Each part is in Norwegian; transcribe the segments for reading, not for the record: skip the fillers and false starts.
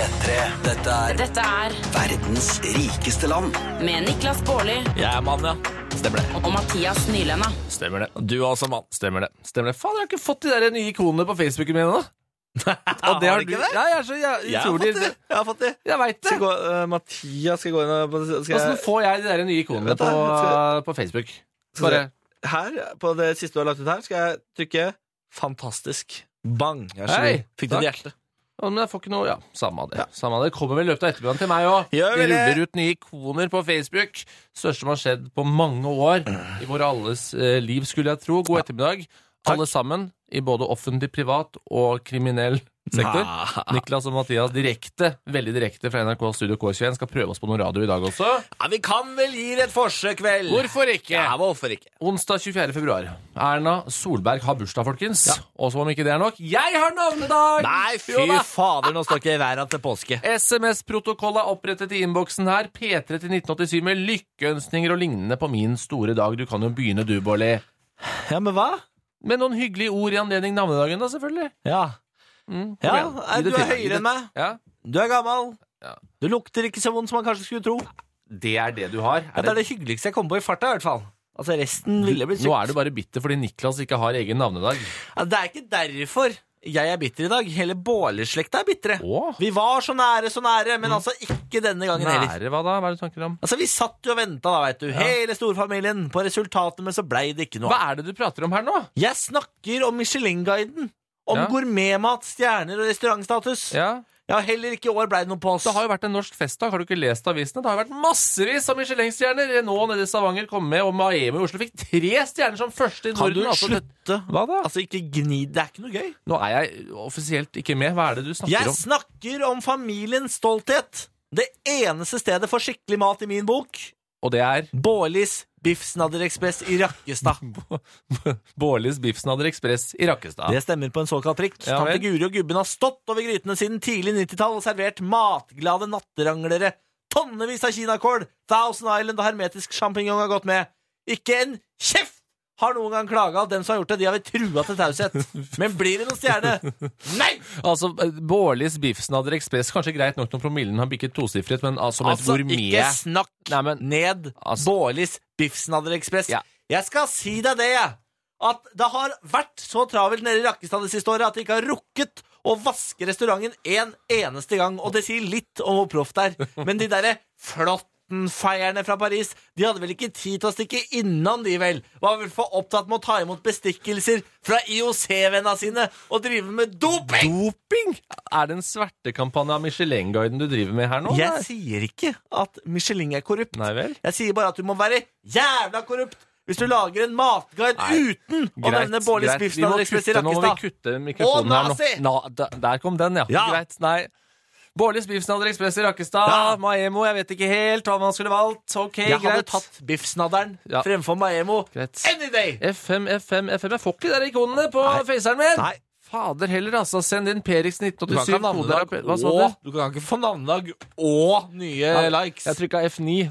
P3. Dette er verdens rikeste land. Med Niklas Baarli Jeg er mann, ja. Stemmer det. og Mathias Nylenda. Stemmer det. Du er også mann. Stemmer det. Stemmer det. Faen, jeg har ikke fått de der nye ikonene på Facebooken min da. Og det har du. Ja, jeg tror de. Jeg har fått det. Jeg vet det. Mathias skal gå inn og Hvordan får jeg de der nye ikonene Vet du, på Facebook? Bare her, på det siste du har lagt ut her, skal jeg trykke fantastisk. Bang. Jeg er så Hei, god. Fikk du takk. et hjerte? Ja, men jeg får ikke noe, ja, samme av det. Samme av det. Kommer vel i løpet av ettermiddagen til meg også. Gjør De vel det. ruller ut nye ikoner på Facebook. Største som har skjedd på mange år i våre alles liv, skulle jeg tro. God ettermiddag. Alle sammen, i både offentlig, privat og kriminell sektor. Niklas og Mathias veldig direkte fra NRK Studio K21 skal prøve oss på noe radio i dag også. Ja, vi kan vel gi det et forsøk, vel? Hvorfor ikke? Ja, hvorfor ikke? Onsdag 24. februar. Erna Solberg har bursdag, folkens. Og som om ikke det er nok, jeg har navnedag! Nei, fy Jo da. fader, nå står ikke i været til påske. SMS-protokoll er opprettet i innboksen her. P3 til 1987 med lykkeønskninger og lignende på min store dag. Du kan jo begynne, du, Bårli. Ja, men hva? Med noen hyggelige ord i anledning navnedagen, da, selvfølgelig. Ja. Kom Ja, igjen. Gi det du er til meg. høyere enn meg. Ja, Du er gammel. Ja. Du lukter ikke så vondt som man kanskje skulle tro. det er det du har. Ja, det er det hyggeligste jeg kommer på i farta, i hvert fall. Altså, resten ville blitt Nå sykt. er du bare bitter fordi Niklas ikke har egen navnedag. Ja, det er ikke derfor jeg er bitter i dag. Hele Bårli-slekta er bittere. Åh. Vi var så nære, men altså ikke denne gangen heller. Nære hva da? Hva er det du snakker om? Altså, vi satt jo og ventet da, vet du, hele storfamilien på resultatet, men så ble det ikke noe. Hva er det du prater om her nå? Jeg snakker om Michelin-guiden, om Ja. gourmetmat, stjerner og restaurantstatus. Ja, Ja, heller ikke i år ble det noe på oss. det har jo vært en norsk festdag. Har du ikke lest avisene? Det har jo vært massevis av Michelin-stjerner. Nå nede i Stavanger kom med, og Maemo i Oslo fikk 3 stjerner som første i Kan du Norden. Altså, slutte? Hva da? Altså, ikke gni, det er ikke noe gøy. Nå er jeg offisielt ikke med. Hva er det du snakker Jeg om? snakker om familiens stolthet. Det eneste stedet for skikkelig mat i min bok. Og det er Bårlis Biffsnadder-ekspress i Rakkestad. Bårlis Biffsnadder Ekspress i Rakkestad. Det stemmer på en såkalt prikk. Ja, Tante vel. Guri og gubben har stått over grytene siden tidlig 90-tall og servert matglade natteranglere. Tonnevis av kinakål, Thousand Island og hermetisk champignon har gått med. Ikke en kjeft har noen gang klaget. Den som har gjort det, de har vi trua til taushet. Men blir det noen stjerne? Nei! Altså, Bårlis Biffsnadder Ekspress, kanskje greit nok når promillen har bikket tosifret, men altså med et Altså, gourmet... ikke snakk Nei, men- ned Altså- Bårlis Biffsnadder-ekspress. Ja. Jeg skal si deg det, jeg. At det har vært så travelt nede i Rakkestad det siste året at de ikke har rukket å vaske restauranten en eneste gang. Og det sier litt om hvor proff det er. Men de derre Flottenfeierne fra Paris, de hadde vel ikke tid til å stikke innom, de vel? Var vel for opptatt med å ta imot bestikkelser fra IOC-vennene sine og drive med doping! Doping? Er det en svertekampanje av Michelin-guiden du driver med her nå? Jeg sier ikke at Michelin er korrupt. Nei vel? Jeg sier bare at du må være jævla korrupt hvis du lager en matguide uten å nevne Bårlis Biffsnadder Ekspress i Nå må vi Rakkestad. kutte mikrofonen her nazi! nå. Der kom den, ja. Ja. Greit, nei. Bårlis Biffsnadder Ekspress i Rakkestad, Ja. Maemo, jeg vet ikke helt hva man skulle valgt. Ok, Jeg hadde greit. tatt Biffsnadderen Ja. fremfor Maemo Greit. any day! FM. Jeg får ikke de der ikonene på Nei. faceren min. Nei. Fader heller, altså. Send inn Perix Du kan 1987. ikke ha koder av navnedag Hva sa og du? Du kan ikke få navnedag og nye likes. Jeg trykka F9.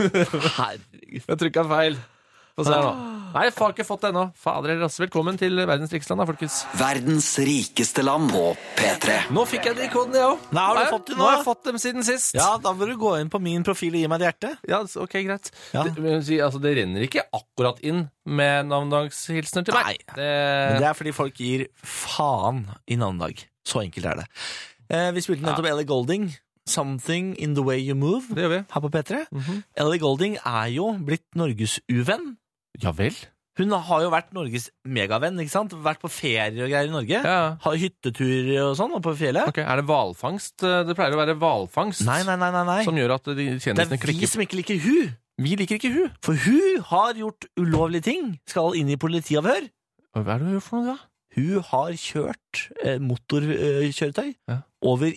Herregud. Jeg trykka feil. Få se nå. Nei, jeg har ikke fått det ennå. Fader heller, altså. Velkommen til verdens rikeste land, da, folkens. Verdens rikeste land på P3. Nå fikk jeg de ikonene, jeg òg. Nei, har du fått de nå? Nå har jeg fått dem siden sist. Ja, da må du gå inn på min profil og gi meg et hjerte. Ja, ok, greit. Ja. Det renner ikke akkurat inn med navnedagshilsener til meg. Nei. Men det er fordi folk gir faen i navnedag. Så enkelt er det. Vi spilte nettopp Ellie Goulding. Something in the way you move. Det gjør vi. Her på P3. Ellie Goulding er jo blitt Norges uvenn. Ja vel? Hun har jo vært Norges megavenn, ikke sant? Vært på ferie og greier i Norge. Ja. Har hyttetur og sånn oppe på fjellet. Ok, Er det hvalfangst? Det pleier å være hvalfangst Nei. som gjør at de Det kjendisene er vi klikker. som ikke liker hun. Vi liker ikke hun. For hun har gjort ulovlige ting. Skal inn i politiavhør. Hva er det hun gjør for noe, da? Hun har kjørt motorkjøretøy Ja. over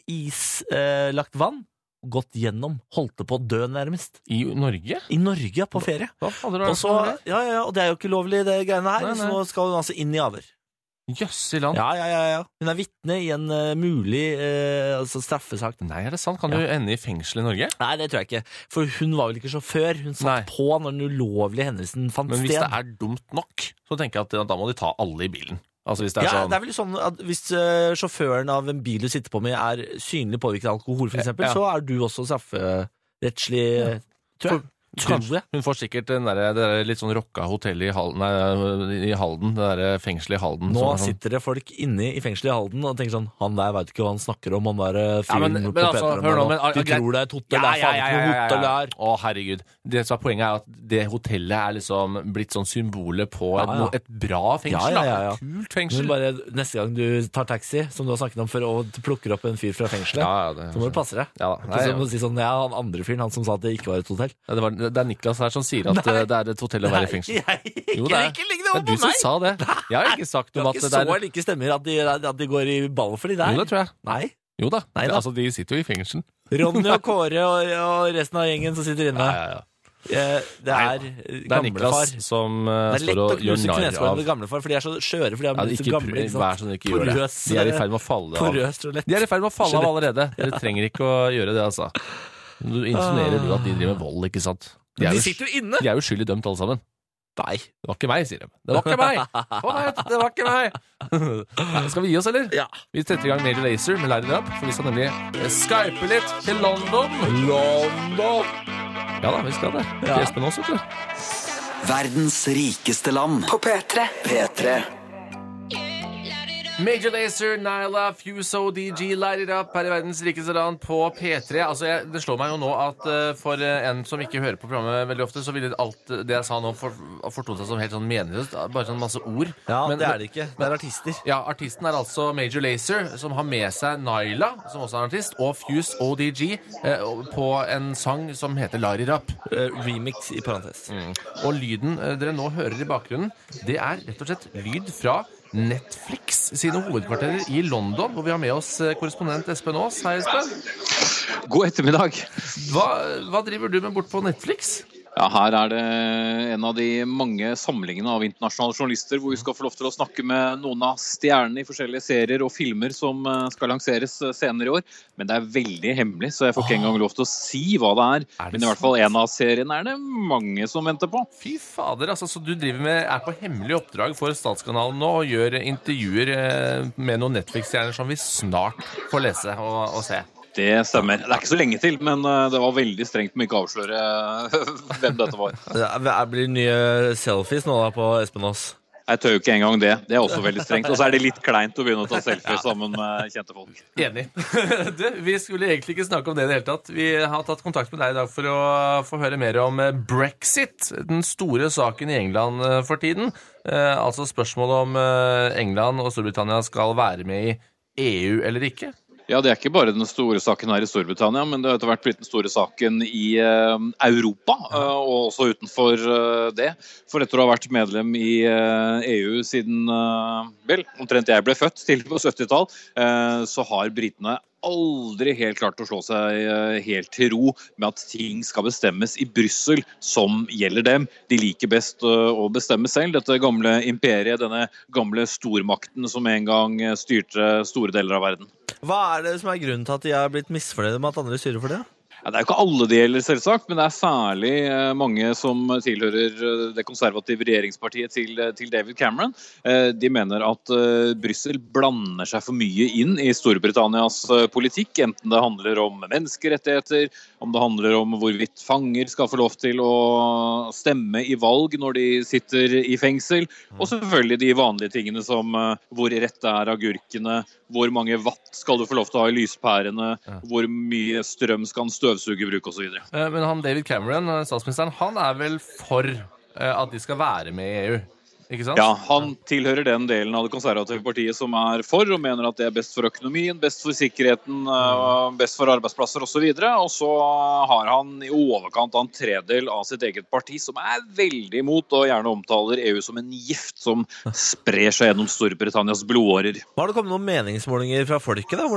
islagt vann. Gått gjennom, holdt det på å dø nærmest. I Norge? I Norge, ja, på ferie. Hva fader Og er det så, for noe? ja, og det er jo ikke lovlig, det greiene her. Nei, nei. Så nå skal hun altså inn i avhør. Jøss i land. Ja. Hun er vitne i en mulig altså straffesak. Nei, er det sant? Kan du ende i fengsel i Norge? Nei, det tror jeg ikke. For hun var vel ikke sjåfør. Hun satt Nei. på når den ulovlige hendelsen fant Men hvis sted. det er dumt nok, så tenker jeg at da må de ta alle i bilen. Altså hvis det Ja, sånn det vel sånn at hvis sjåføren av en bil du sitter på med er synlig påvirket av alkohol, for eksempel, Ja. så er du også strafferettslig, tror jeg. Kanskje. Hun får sikkert det der litt sånn rocka hotellet i Halden, det der fengselet i Halden. Nå som er sånn- sitter det folk inne i fengselet i Halden og tenker sånn, han der vet ikke hva han snakker om, han der Ja, fyren men på altså, P3 hør nå, nå. men- De tror det er et hotell, det er faen ikke noe hotell det er. Å, herregud. Det som er poenget er at det hotellet er liksom blitt sånn symbolet på Ja. et bra fengsel. Ja. Et kult Men fengsel. bare neste gang du tar taxi, som du har snakket om før, og plukker opp en fyr fra fengselet, Ja, det, så må du passe deg. ja, Ikke nei, som å si sånn, ja, han andre fyren, han som sa at det ikke var et hotell. ja, det er Niklas her som sier at det er et hotell å være i fengsel. Jo, det er. Ikke legg det Det over er du på som meg! sa det. Jeg har ikke sagt Det om er at ikke det så er like stemmer at de går i ball for de der. Jo, det tror jeg. Nei. Jo da. Nei da. Altså, de sitter jo i fengsel. Ronny og Kåre og resten av gjengen som sitter inne. Ja. Det er Det er gamlefar. Niklas som Det er lett står å og gjør knuse narr kneskålene av til gamlefar, for de er så skjøre, for de er Ja, blitt så ikke gamle. Ikke sant? vær sånn, ikke gjør det. Porøs, De er i ferd med å falle av. Porøs rulett. De er i ferd med å falle av allerede. Dere trenger ikke å gjøre det, altså. Du insinuerer du at de driver med vold, ikke sant? De jo- sitter jo inne! De er jo skyldig dømt, alle sammen. Nei. Det var ikke meg, sier de. Det var ikke meg! Å nei, det var ikke meg! Nei, skal vi gi oss, eller? Ja. Vi setter i gang Major Lazer med Light It Up, for vi skal nemlig skype litt til London. Ja da, vi skal det. Ja. Til Espen også, vet du. Verdens rikeste land. På P3. P3. Major Lazer, Nyla, Fuso, DG, Light It Up her i verdens rikeste land på P3. Altså, det slår meg jo nå at for en som ikke hører på programmet veldig ofte, så ville alt det jeg sa nå fortont seg som helt sånn meningsløst. Bare sånn masse ord. Ja, Men- det er det ikke. Det er artister. Ja, artisten er altså Major Lazer, som har med seg Nyla, som også er en artist, og Fuse ODG på en sang som heter Light It Up. Remix i parentes. Og lyden dere nå hører i bakgrunnen, det er rett og slett lyd fra Netflix sine hovedkvarterer i London, hvor vi har med oss korrespondent Espen Aas. Hei, Espen. God ettermiddag. Hva driver du med bort på Netflix? Ja, her er det en av de mange samlingene av internasjonale journalister hvor vi skal få lov til å snakke med noen av stjernene i forskjellige serier og filmer som skal lanseres senere i år. Men det er veldig hemmelig, så jeg får ikke engang lov til å si hva det er. Er det Men i hvert fall en av seriene er det mange som venter på. Fy fader, altså, så du er på hemmelig oppdrag for Statskanalen nå og gjør intervjuer med noen Netflix-stjerner som vi snart får lese og se. Det stemmer. Det er ikke så lenge til, men det var veldig strengt med ikke å avsløre hvem dette var. Det blir nye selfies nå da på Espen Aas. Jeg tør jo ikke engang det. Det er også veldig strengt. Og så er det litt kleint å begynne å ta selfie sammen med kjente folk. Enig. Vi skulle egentlig ikke snakke om det i det hele tatt. Vi har tatt kontakt med deg i dag for å få høre mer om Brexit, den store saken i England for tiden. Altså spørsmålet om England og Storbritannia skal være med i EU eller ikke. Ja, det er ikke bare den store saken her i Storbritannia, men det har etter hvert blitt den store saken i Europa, og også utenfor det. For etter å ha vært medlem i EU siden, vel, omtrent jeg ble født, til på 70-tall, så har britene aldri helt klart å slå seg helt til ro med at ting skal bestemmes i Brussel som gjelder dem. De liker best å bestemme selv, dette gamle imperiet, denne gamle stormakten som en gang styrte store deler av verden. Hva er det som er grunnen til at de er blitt misfornøyde med at andre styrer for det? Ja, det er jo ikke alle det gjelder selvsagt, men det er særlig mange som tilhører det konservative regjeringspartiet til David Cameron. De mener at Brussel blander seg for mye inn i Storbritannias politikk, enten det handler om menneskerettigheter, om det handler om hvorvidt fanger skal få lov til å stemme i valg når de sitter i fengsel, og selvfølgelig de vanlige tingene som hvor rett er agurkene, hvor mange watt skal du få lov til å ha i lyspærene, hvor mye strøm skal en støvsugerbruk og så videre. Men han David Cameron, statsministeren, han er vel for at de skal være med i EU, ikke sant? Ja, han tilhører den delen av det konservative partiet som er for, og mener at det er best for økonomien, best for sikkerheten, best for arbeidsplasser og så videre. Og så har han i overkant av en tredel av sitt eget parti som er veldig imot og gjerne omtaler EU som en gift som sprer seg gjennom Storbritannias blodårer. Har det kommet noen meningsmålinger fra folket da?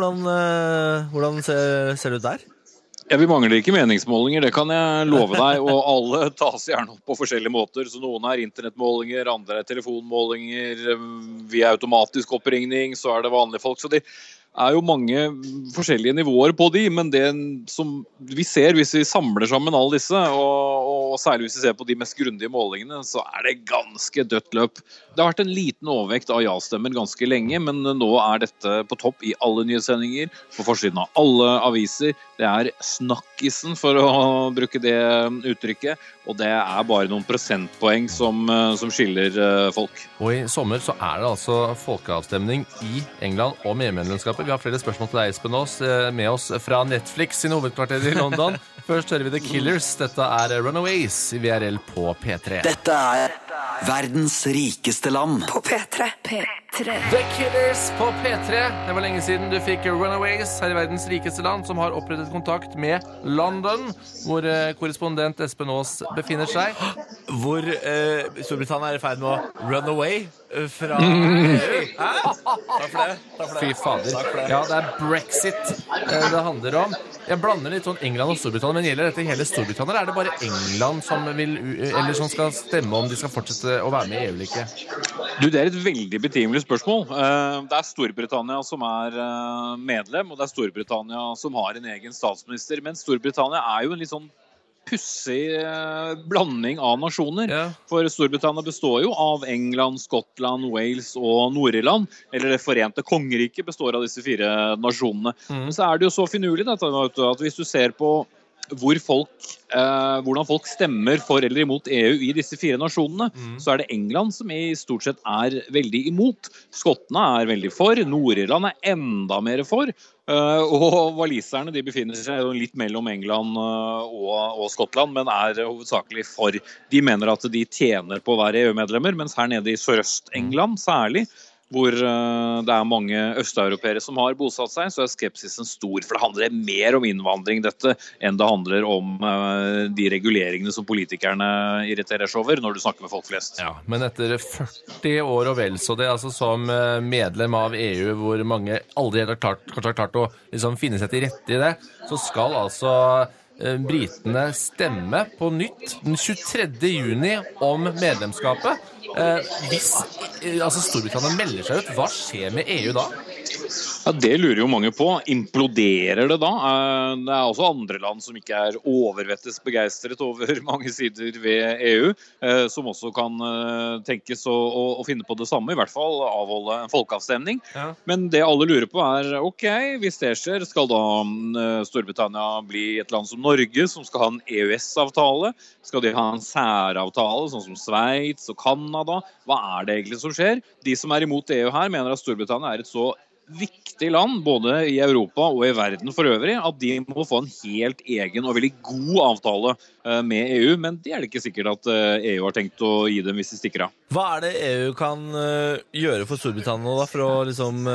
Hvordan ser det ut der? Ja, vi mangler ikke meningsmålinger, det kan jeg love deg, og alle tas gjerne opp på forskjellige måter. Så noen er internettmålinger, andre er telefonmålinger, via automatisk oppringning, så er det vanlige folk. Så de jo mange forskjellige nivåer på de, men det som vi ser hvis vi samler sammen alle disse, og særlig hvis vi ser på de mest grundige målingene, så det ganske dødt løp. Det har vært en liten overvekt av ja-stemmer ganske lenge, men nå dette på topp i alle nyhetssendinger, på forsiden av alle aviser. Det snakkisen, for å bruke det uttrykket, og det bare noen prosentpoeng som skiller folk. Og i sommer så det altså folkeavstemning i England om EU-medlemskapet. Vi har flere spørsmål til deg, Espen Aas, med oss fra Netflix sin hovedkvarter i London. Først hører vi The Killers. Dette Runaways i VRL på P3. Dette verdens rikeste land. På P3. The Killers på P3. Det var lenge siden du fikk Runaways her i verdens rikeste land, som har opprettet kontakt med London, hvor korrespondent Espen Aas befinner seg. Hvor Storbritannia i ferd med å run away fra EU. Takk for det. Fy fader. Ja, det Brexit det handler om. Jeg blander litt sånn England og Storbritannia, men gjelder dette hele Storbritannia, eller det bare England som eller som skal stemme om de skal fortsette å være med i EU eller ikke? Du, det et veldig betimelig spørsmål. Det Storbritannia som medlem, og det Storbritannia som har en egen statsminister, men Storbritannia jo en litt sånn pussig blanding av nasjoner. Ja. For Storbritannia består jo av England, Skottland, Wales og Nord-Irland, eller det forente kongeriket består av disse 4 nasjonene. Men så det jo så finurlig dette, at hvis du ser på hvordan folk stemmer for eller imot EU i disse 4 nasjonene, så det England som i stort sett veldig imot. Skottene veldig for, Nord-Irland enda mer for, og waliserne de befinner seg litt mellom England og Skottland, men hovedsakelig for. De mener at de tjener på å være EU-medlemmer, mens her nede i Sørøst-England særlig, hvor det mange østeuropeere som har bosatt seg, så skepsisen stor, for det handler mer om innvandring dette, enn det handler om de reguleringene som politikerne irriterer seg over når du snakker med folk flest. Ja, men etter 40 år og vel, så det altså som medlem av EU, hvor mange aldri har klart å liksom finne seg til rette i det, så skal altså britene stemme på nytt den 23. juni om medlemskapet. Hvis Storbritannia melder seg ut, hva skjer med EU da? Ja, det lurer jo mange på. Imploderer det da? Det også andre land som ikke overvettes begeistret over mange sider ved EU, som også kan tenkes å finne på det samme, i hvert fall avholde en folkeavstemning. Ja. Men det alle lurer på ok, hvis det skjer, skal da Storbritannia bli et land som Norge, som skal ha en EØS-avtale? Skal de ha en særavtale, sånn som Sveits og Kanada? Hva det egentlig som skjer? De som imot EU her, mener at Storbritannia et så viktig land, både i Europa og i verden for øvrig, at de må få en helt egen og veldig god avtale med EU, men det det ikke sikkert at EU har tenkt å gi dem hvis de stikker av. Hva det EU kan gjøre for Storbritannia da, for å liksom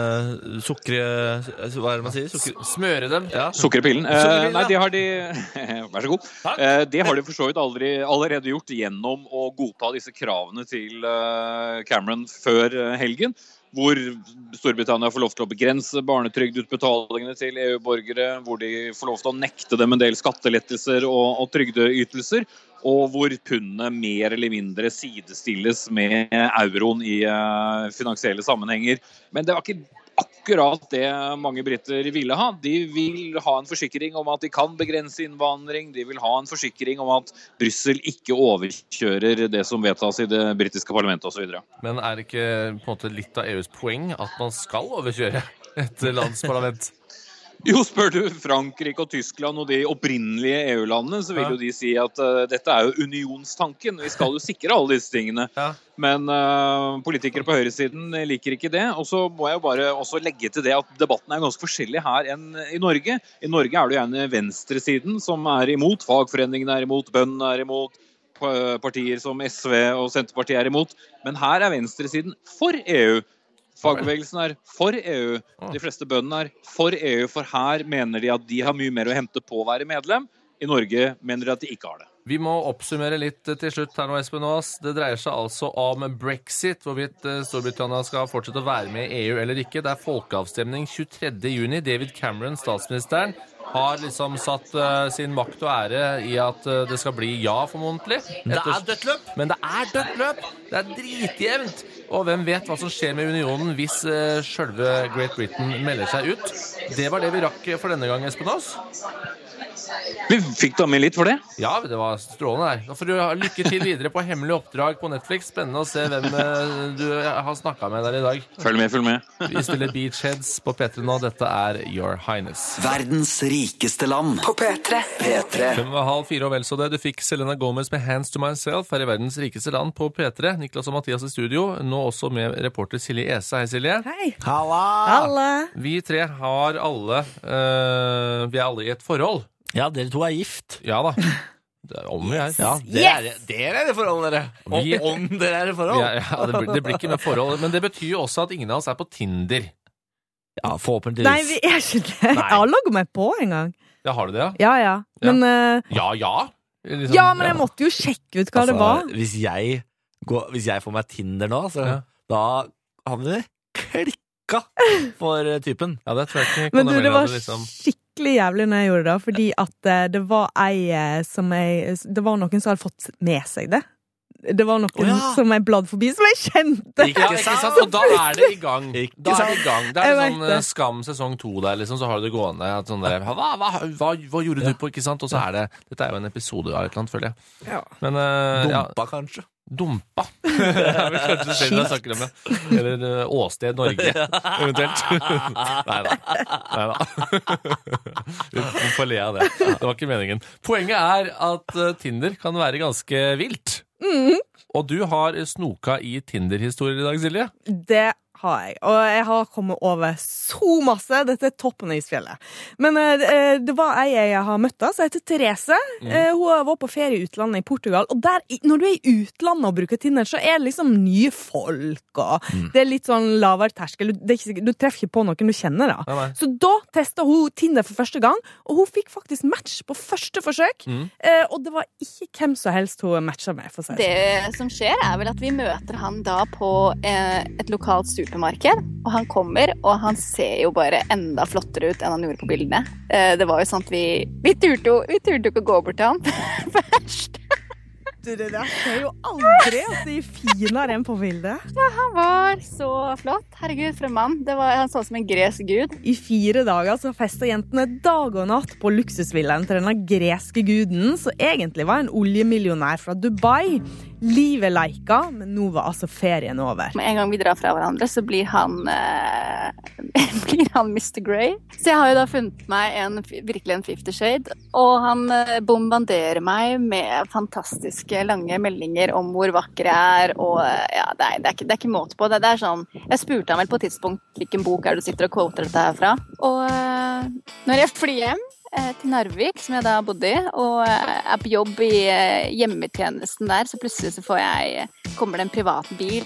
sukre, hva det man sier? Smøre dem? Ja. Sukkerpillen? Nei, det har de vær så god. Det har de for så vidt allerede gjort gjennom å godta disse kravene til Cameron før helgen, hvor Storbritannia får lov til å begrense barnetrygdutbetalingene til EU-borgere, hvor de får lov til å nekte dem en del skattelettelser og trygdeytelser, og hvor pundene mer eller mindre sidestilles med euroen i finansielle sammenhenger. Men det var ikke akkurat det mange britter ville ha. De vil ha en forsikring om at de kan begrense innvandring, de vil ha en forsikring om at Brussel ikke overkjører det som vedtas i det britiske parlamentet og så videre. Men det ikke på en måte litt av EUs poeng at man skal overkjøre et landsparlament? Jo, spør du Frankrike og Tyskland og de opprinnelige EU-landene, så vil jo de si at dette jo unionstanken. Vi skal jo sikre alle disse tingene. Ja. Men politikere på høyresiden liker ikke det. Og så må jeg jo bare også legge til det at debatten ganske forskjellig her enn i Norge. I Norge det jo gjerne venstresiden som imot, fagforeningene imot, bøndene imot, partier som SV og Senterpartiet imot. Men her venstresiden for EU. Fagbevegelsen for EU, de fleste bøndene for EU, for her mener de at de har mye mer å hente på å være medlem. I Norge mener de at de ikke har det. Vi må oppsummere litt til slutt her nå, Espen Aas. Det dreier seg altså om Brexit, hvorvidt Storbritannia skal fortsette å være med i EU eller ikke. Det folkeavstemning 23. juni. David Cameron, statsministeren, har liksom satt sin makt og ære i at det skal bli ja formodentlig. Det dødt løp. Men det dødt løp. Det dritjevnt. Og hvem vet hva som skjer med unionen hvis selve Great Britain melder seg ut. Det var det vi rakk for denne gang, Espen Aas. Vi fikk da med litt for det. Ja, det var strålende der. Da får du ha lykke til videre på hemmelig oppdrag på Netflix. Spennende å se hvem du har snakket med der i dag. Følg med. Vi spiller Beachheads på P3 nå. Dette Your Highness. Verdens rikeste land. På P3. 3:30 og vel så det. Du fikk Selena Gomez med Hands to Myself her i verdens rikeste land på P3. Niklas og Mathias i studio. Nå også med reporter Silje Ese. Hei, Silje. Hei. Halla. Vi tre har alle vi alle i et forhold. Ja, dere to gift. Ja da. Det om vi Ja, dere det forhold, dere. Om dere det forhold. Ja, det blir ikke med forhold. Men det betyr jo også at ingen av oss på Tinder. Ja, forhåpentligvis. Nei, vi ikke det. Jeg har logget meg på en gang. Ja, har du det, Ja. Men, Ja. Liksom, ja, men jeg måtte jo sjekke ut hva det var. Hvis jeg får meg Tinder nå, så da har vi klikka for typen. Ja, det tror jeg ikke. Men det var skikkelig jævlig når jeg gjorde det, fordi at det var det var noen som hadde fått med seg det. Det var noen som jeg bladde forbi, som jeg kjente. Ikke sant? Og da det i gang. Det sånn Skam sesong 2 der, liksom, så har du det gående. Sånn der, hva gjorde du på, ikke sant? Og så dette jo en episode av et eller annet, føler jeg. Ja. Men, Dumpa, kanskje. Dumpa. Det vel kanskje stedet jeg snakker om det. Eller Åsted Norge, eventuelt. Neida. Hvorfor le av det? Det var ikke meningen. Poenget at Tinder kan være ganske vilt. Og du har snoka i Tinder-historier i dag, Silje? Det har jeg, og jeg har kommet over så masse. Dette toppen av isfjellet. Men det var jeg har møtt, som heter Therese. Hun var på ferie i utlandet i Portugal, og der, når du i utlandet og bruker Tinder, så det liksom nye folk, og det litt sånn lavere terskel. Du treffer ikke på noen du kjenner da. Ja, så da testet hun Tinder for første gang, og hun fikk faktisk match på første forsøk, og det var ikke hvem som helst hun matchet med, for å si. Det som skjer vel at vi møter han da på et lokalt supermarked, og han kommer, og han ser jo bare enda flottere ut enn han gjorde på bildene. Det var jo sånn at vi turte ikke å gå bort til han først. Det der skjer jo aldri at de er finere enn på bildet. Ja, han var så flott. Herregud, for en mann. Han så ut som en gresk gud. I 4 dager så festet jentene dag og natt på luksusvillaen til denne greske guden, som egentlig var en oljemillionær fra Dubai. Livet leika, men nå var altså ferien over. Med en gang vi drar fra hverandre, så blir han Mr. Grey. Så jeg har jo da funnet meg virkelig en 50 Shade, og han bombarderer meg med fantastiske lange meldinger om hvor vakker jeg og det er ikke måte på. Det er sånn, jeg spurte ham vel på et tidspunkt hvilken bok du sitter og quoter dette her fra. Og når jeg flyr hjem til Narvik, som jeg da bodde i, og på jobb i hjemmetjenesten der, så plutselig så kommer det en privat bil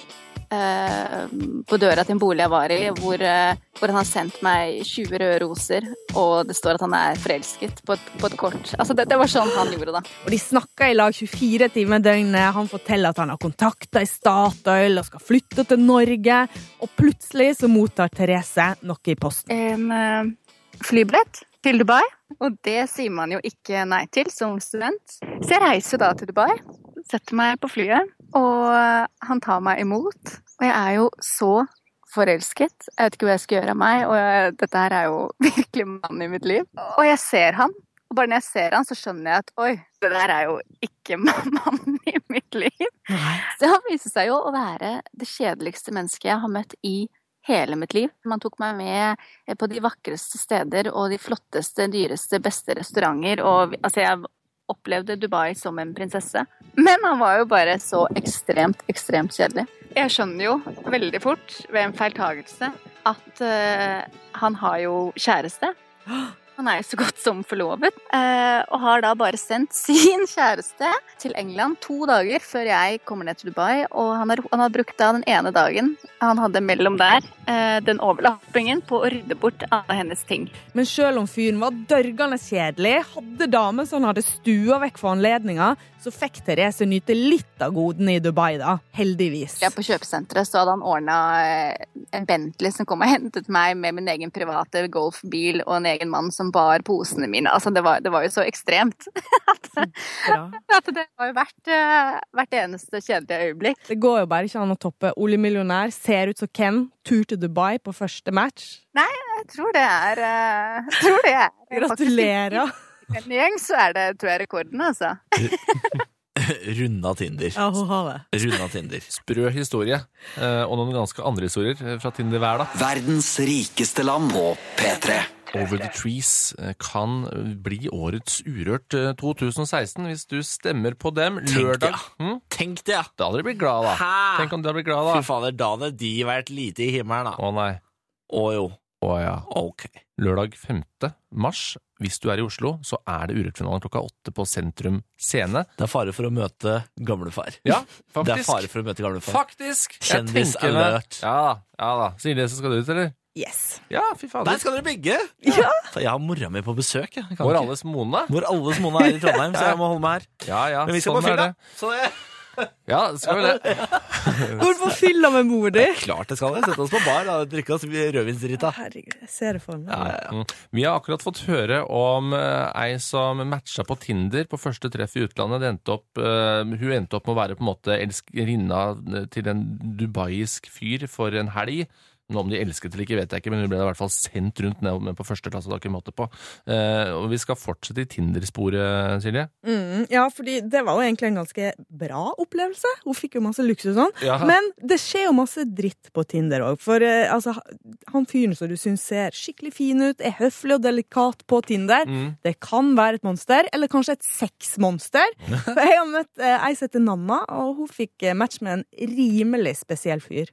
på døra til en bolig jeg var i, hvor han har sendt meg 20 røde roser, og det står at han forelsket på et kort. Altså det var sånn han gjorde da. Og de snakker i lag 24 timer døgnet. Han forteller at han har kontakter i Statoil og skal flytte til Norge, og plutselig så mottar Therese noe i posten. En flybillett til Dubai, og det sier man jo ikke nei til som student. Så jeg reiser da til Dubai, setter meg på flyet, og han tar meg imot, og jeg jo så forelsket. Jeg vet ikke hva jeg skal gjøre av meg, og dette her jo virkelig mannen i mitt liv. Og jeg ser han, og bare når jeg ser han, så skjønner jeg at oi, det der jo ikke mannen i mitt liv. Så han viser seg jo å være det kjedeligste mennesket jeg har møtt i hele mitt liv. Man tok meg med på de vakreste steder og de flotteste, dyreste, beste restauranter, og jeg opplevde Dubai som en prinsesse. Men han var jo bare så ekstremt kjedelig. Jeg skjønner jo veldig fort ved en feiltagelse at han har jo kjæreste. Han jo så godt som forlovet, og har da bare sendt sin kjæreste til England 2 dager før jeg kommer ned til Dubai, og han har brukt da den ene dagen han hadde mellom der, den overlappingen på å rydde bort alle hennes ting. Men selv om fyren var dørgende kjedelig, hadde damen som hadde stua vekk for anledninger, så fikk Therese nyte litt av goden i Dubai da, heldigvis. Ja, på kjøpesenteret så hadde han ordnet en Bentley som kom og hentet meg med min egen private golfbil og en egen mann som bar posene mine. Altså, det var jo så ekstremt. At det var jo hvert eneste kjedelige øyeblikk. Det går jo bare ikke an å toppe oljemillionær, ser ut som Ken, tur til Dubai på første match. Nei, jeg tror det er Gratulerer. Faktisk, en gjeng så er det, tror jeg, rekorden, altså. Runda Tinder. Ja, hun har det. Runda Tinder. Sprø historie, og noen ganske andre historier fra Tinder hver dag. Verdens rikeste land på P3. Over the Trees kan bli årets Urørt 2016 hvis du stemmer på dem lørdag. Tenk det, ja. Da hadde du blitt glad, da. Hæ? Tenk om du hadde blitt glad, da. Fy fader, da hadde de vært lite i himmelen, da. Å nei. Å jo. Å ja. Ok. Lørdag 5. mars, hvis du er i Oslo, så er det Urørt-finalen klokka 8 på Sentrum Scene. Det er fare for å møte gamlefar. Ja, faktisk. Det er fare for å møte gamlefar. Faktisk! Kjendis alert. Ja da. Silje, så skal du ut, eller? Yes. Ja, fy fader. Der skal dere begge. Ja. Jeg har mora mi på besøk. Jeg. Hvor alles Mona? Hvor alles Mona er i Trondheim, så jeg må holde meg her. Ja, Men vi skal sånn på er fylla. det. Så det Ja, skal vi det. Hvorfor fyller med mor di? klart det skal det. Sette oss på bar og drikke oss rødvinsdrita. Herregud, jeg ser det for meg. Vi har akkurat fått høre om ei som matcha på Tinder på første treff i utlandet. Hun endte opp med å være på en måte elskerinna til en dubaisk fyr for en helg. Nå om de elsket eller ikke vet jeg ikke, men hun ble i hvert fall sendt rundt ned på første klasse, da ikke måte på. Og vi skal fortsette i Tinder-sporet, Silje. Ja, fordi det var jo egentlig en ganske bra opplevelse. Hun fikk jo masse luksus og sånn. Ja. Men det skjer jo masse dritt på Tinder også. For altså, han fyren som du synes ser skikkelig fin ut, er høflig og delikat på Tinder. Det kan være et monster, eller kanskje et sexmonster. For jeg har møtt ei som heter Nanna, og hun fikk match med en rimelig spesiell fyr.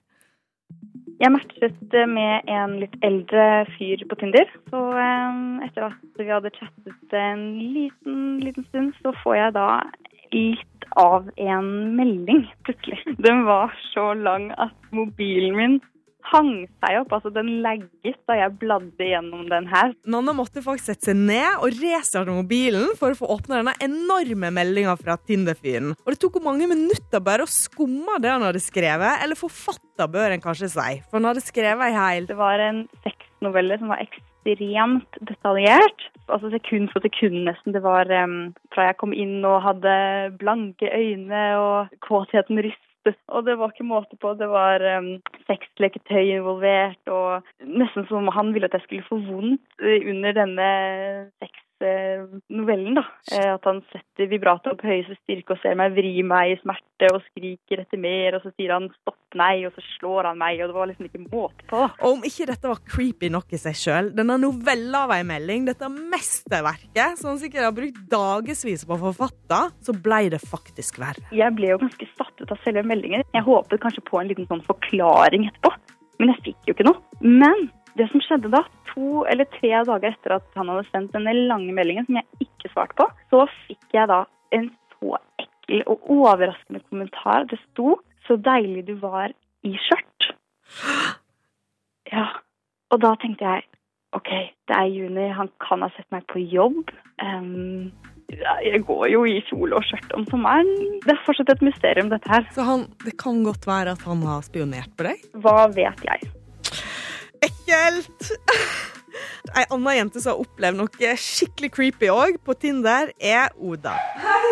Jeg matchet med en litt eldre fyr på Tinder, så etter at vi hadde chattet en liten stund, så får jeg da litt av en melding plutselig. Den var så lang at mobilen min hang seg opp, altså den lagget da jeg bladde gjennom den her. Nanna måtte faktisk sette seg ned og restarte mobilen for å få åpne denne enorme meldingen fra Tinder-fyren. Og det tok mange minutter bare å skumme det han hadde skrevet, eller forfatter bør en kanskje si, for han hadde skrevet helt. Det var en sexnovelle som var ekstremt detaljert, altså sekund for sekund nesten. Det var fra jeg kom inn og hadde blanke øyne og kåtheten rystet. Og det var ikke måte på, det var sexleketøy involvert, og nesten som om han ville at jeg skulle få vondt under denne sexnovellen da. At han setter vibrator på høyeste styrke og ser meg vri meg i smerte og skriker etter mer, og så sier han stopp, nei, og så slår han meg, og det var liksom ikke måte på. Og om ikke dette var creepy nok i seg selv, denne novella av en melding, dette mesterverket, som han sikkert har brukt dagesvis på forfatter, så ble det faktisk verre. Jeg ble jo ganske satt ut av selve meldingen. Jeg håpet kanskje på en liten sånn forklaring etterpå, men jeg fikk jo ikke noe. Men det som skjedde da, 2 eller 3 dager etter at han hadde sendt denne lange meldingen som jeg ikke svarte på, så fikk jeg da en så ekkel og overraskende kommentar. Det sto, så deilig du var i skjørt. Ja, og da tenkte jeg, ok, det er juni, han kan ha sett meg på jobb. Jeg går jo i kjole og skjørt om sommeren. Det er fortsatt et mysterium dette her. Så det kan godt være at han har spionert på deg? Hva vet jeg? Ekkelt! Ei annen jente som har opplevd noe skikkelig creepy også på Tinder er Oda. Hei!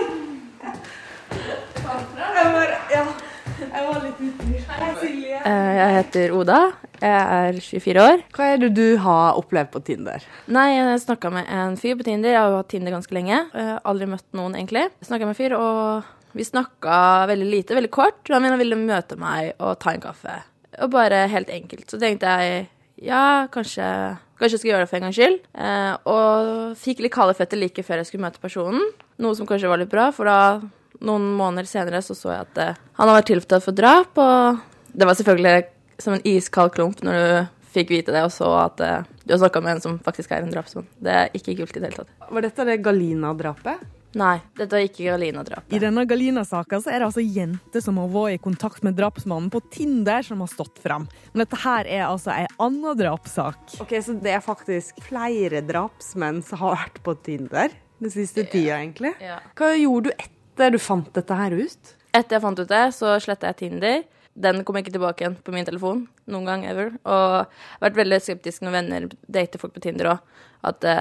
Jeg var litt utenfor. Hei, Silje. Jeg heter Oda. Jeg er 24 år. Hva er det du har opplevd på Tinder? Nei, jeg snakket med en fyr på Tinder. Jeg har jo hatt Tinder ganske lenge. Jeg har aldri møtt noen, egentlig. Jeg snakket med en fyr, og vi snakket veldig lite, veldig kort. Han ville møte meg og ta en kaffe. Og bare helt enkelt. Så tenkte jeg, ja, kanskje jeg skulle gjøre det for en gangs skyld. Og fikk litt kalde føtter like før jeg skulle møte personen. Noe som kanskje var litt bra, for da noen måneder senere så jeg at han hadde vært tiltalt for drap, og det var selvfølgelig som en iskald klump når du fikk vite det, og så at du har snakket med en som faktisk er en drapsmann. Det er ikke kult i det hele tatt. Var dette det Galina-drapet? Nei, dette var ikke Galina-drapet. I denne Galina-saken så er det altså jenter som har vært i kontakt med drapsmannen på Tinder som har stått frem. Men dette her er altså en annen drapssak. Ok, så det er faktisk flere drapsmenn som har vært på Tinder den siste tida, egentlig? Ja. Hva gjorde du etter du fant dette her ut? Etter jeg fant ut det, så slettet jeg Tinder. Den kom ikke tilbake igjen på min telefon, noen gang ever. Og jeg har vært veldig skeptisk når venner dater folk på Tinder også. At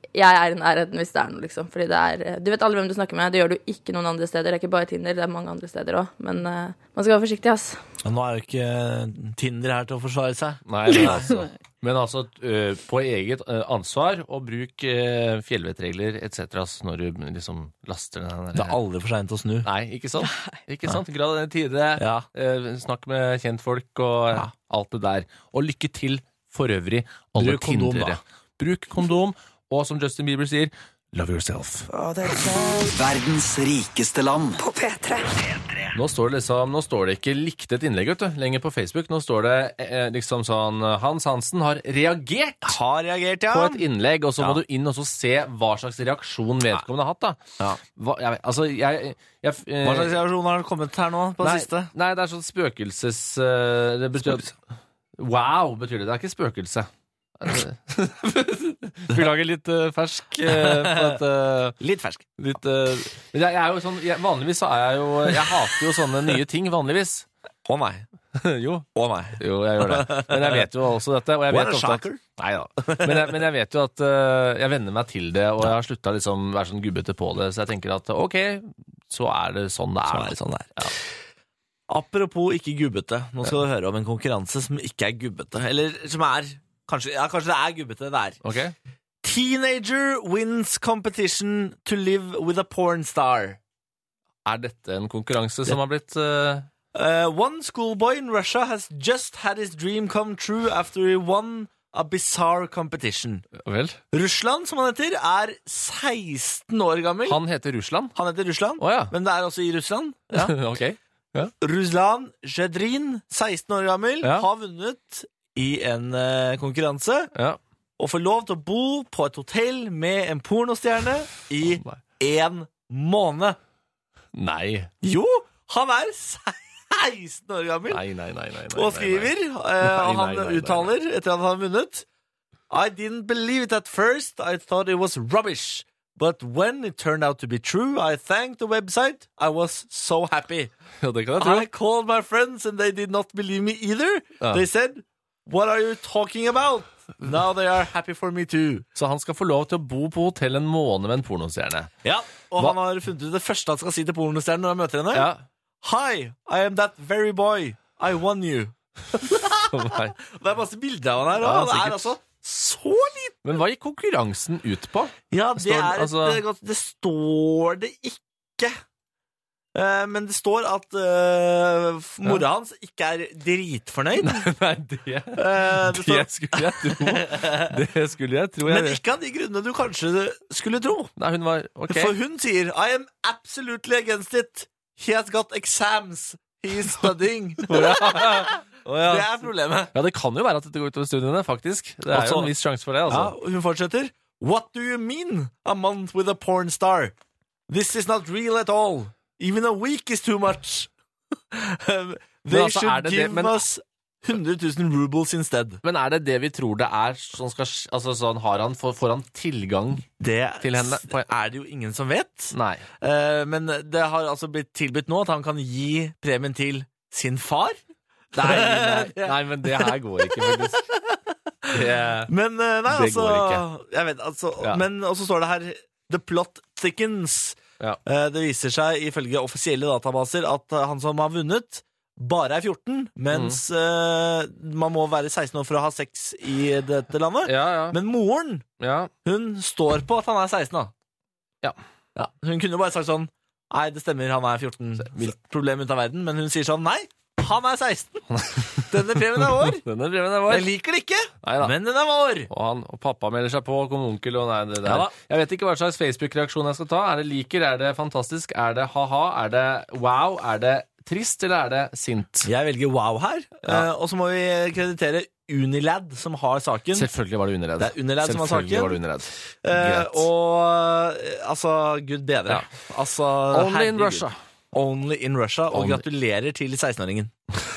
jeg er i nærheten hvis det er noe, liksom. Fordi det er, du vet alle hvem du snakker med, det gjør du ikke noen andre steder. Det er ikke bare Tinder, det er mange andre steder også. Men man skal være forsiktig, ass. Ja, nå er jo ikke Tinder her til å forsvare seg. Nei, men altså på eget ansvar, og bruk fjellvettregler, etc. når du liksom laster den her. Det er aldri for sent å snu. Nei, ikke sant? Ikke sant? Grad den tide, snakk med kjentfolk og alt det der. Og lykke til for øvrig, alle Bruk kondom, Tindere. Bruk kondom, og som Justin Bieber sier, love yourself. Verdens rikeste land. På P3. Nå står det ikke likt et innlegg, vet du, lenger på Facebook. Nå står det liksom sånn, Hans Hansen har reagert på et innlegg, og så må du inn og så se hva slags reaksjon vedkommende har hatt, da. Hva slags reaksjon har det kommet her nå på det siste? Nei, det er sånn spøkelses... det betyr wow, betyr det. Det er ikke spøkelse. Vi lager litt fersk litt fersk men jeg er jo sånn vanligvis så er jeg hater jo sånne nye ting vanligvis. Nei jo, nei. Jo, jeg gjør det. Men jeg vet jo også dette, og jeg vet ofte at, men jeg vet jo at jeg venner meg til det, og jeg har sluttet liksom være sånn gubbete på det, så jeg tenker at ok, så er det sånn det er. Ja. Apropos ikke gubbete, nå skal du høre om en konkurranse som ikke er gubbete, eller som er kanskje det er gubbete det er. Okay. Teenager wins competition to live with a porn star. Er dette en konkurranse som har blitt... One schoolboy in Russia has just had his dream come true after he won a bizarre competition. Vel? Russland, som han heter, er 16 år gammel. Han heter Russland? Han heter Russland, men det er også i Russland. Ja. Ok. Ja. Ruslan Zhedrin, 16 år gammel, har vunnet i en konkurranse, og får lov til å bo på et hotell med en pornostjerne i 1 måned. Nei. Jo, han er 16 år gammel. Nei. Og skriver, han uttaler etter at han har vunnet, I didn't believe it at first, I thought it was rubbish. But when it turned out to be true, I thanked the website. I was so happy. Ja, det kan jeg tro. I called my friends and they did not believe me either. They said, what are you talking about? Now they are happy for me too. Så han skal få lov til å bo på hotell en måned med en pornostjerne. Ja, og han har funnet ut det første han skal si til pornostjernen når han møter henne. Ja. Hi, I am that very boy. I won you. Det er masse bilder av han her, og han er altså så liten. Men hva gikk konkurransen ut på? Ja, det står det ikke. Men det står at mora hans ikke er dritfornøyd. Nei, det skulle jeg tro. Det skulle jeg tro. Men ikke av de grunnene du kanskje skulle tro. Nei, hun var, ok. For hun sier, I am absolutely against it. He has got exams. He is studying. Det er problemet. Ja, det kan jo være at dette går utover studiene, faktisk. Det er jo en viss sjanse for det, altså. Ja, hun fortsetter. What do you mean? A month with a porn star? This is not real at all. Even a week is too much. They should give us 100,000 rubles instead. Men er det det vi tror det er? Sånn får han tilgang til henne? Det er det jo ingen som vet. Nei. Men det har altså blitt tilbudt nå at han kan gi premien til sin far. Nei, men det her går ikke, faktisk. Men det går ikke. Jeg vet, men også står det her The plot thickens. Det viser seg ifølge offisielle databaser at han som har vunnet bare er 14, mens man må være 16 år for å ha sex i dette landet. Men moren, hun står på at han er 16 da. Hun kunne bare sagt sånn, nei, det stemmer, han er 14, problem ut av verden, men hun sier sånn, nei, han er 16. Denne premien er vår. Jeg liker det ikke, men den er vår. Og pappa melder seg på, kom onkel, og nei, det der. Jeg vet ikke hva slags Facebook-reaksjon jeg skal ta. Er det liker, er det fantastisk, er det haha, er det wow, er det trist, eller er det sint? Jeg velger wow her, og så må vi kreditere Unilad som har saken. Selvfølgelig var det Unilad. Det er Unilad som har saken. Selvfølgelig var det Unilad. Og altså, Gud bedre. Altså, Only in Russia. Only in Russia, og gratulerer til 16-åringen.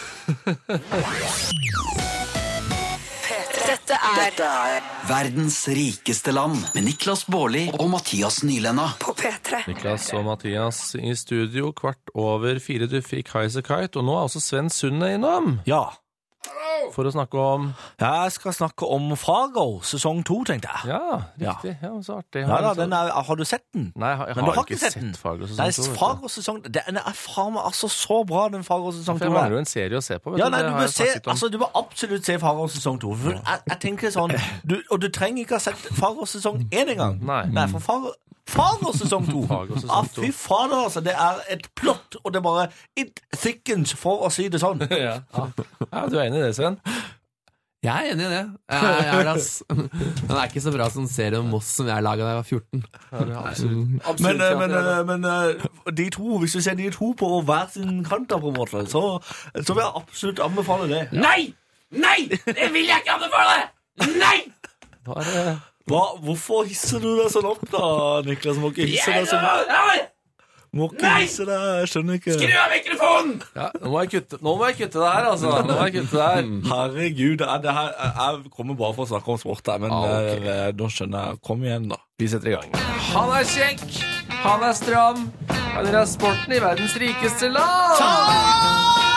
Dette er Verdens rikeste land med Niklas Baarli og Mathias Nylenda. På P3. Niklas og Mathias i studio, 4:15. Du fikk Highasakite, og nå er også Sven Sunde innom. Ja. For å snakke om... Jeg skal snakke om Fargo, sesong 2, tenkte jeg. Ja, riktig. Ja, så artig. Har du sett den? Nei, jeg har ikke sett Fargo sesong 2. Nei, Fargo sesong... Den er faen meg altså så bra, den Fargo sesong 2. Jeg mangler jo en serie å se på. Ja, nei, du må absolutt se Fargo sesong 2. For jeg tenker sånn... Og du trenger ikke ha sett Fargo sesong 1 engang. Nei, for Fargo sesong 2. Fy fader, altså. Det er et plott, og det er bare it thickens, for å si det sånn. Ja, du er enig i det, Sven? Jeg er enig i det. Den er ikke så bra som serien om Moss som jeg laget da jeg var 14. Men de to, hvis du ser de to på hver sin kant på en måte, så vil jeg absolutt anbefale det. Nei! Det vil jeg ikke anbefale! Nei! Hvorfor hisser du deg sånn opp da, Niklas? Må ikke hisse deg sånn opp. Må ikke hisse deg, jeg skjønner ikke. Skru av mikrofonen! Ja, nå må jeg kutte det her, altså. Herregud, jeg kommer bare for å snakke om sport her, men nå skjønner jeg. Kom igjen da. Vi setter i gang. Han er kjekk, han er stram, han er sporten i verdens rikeste land.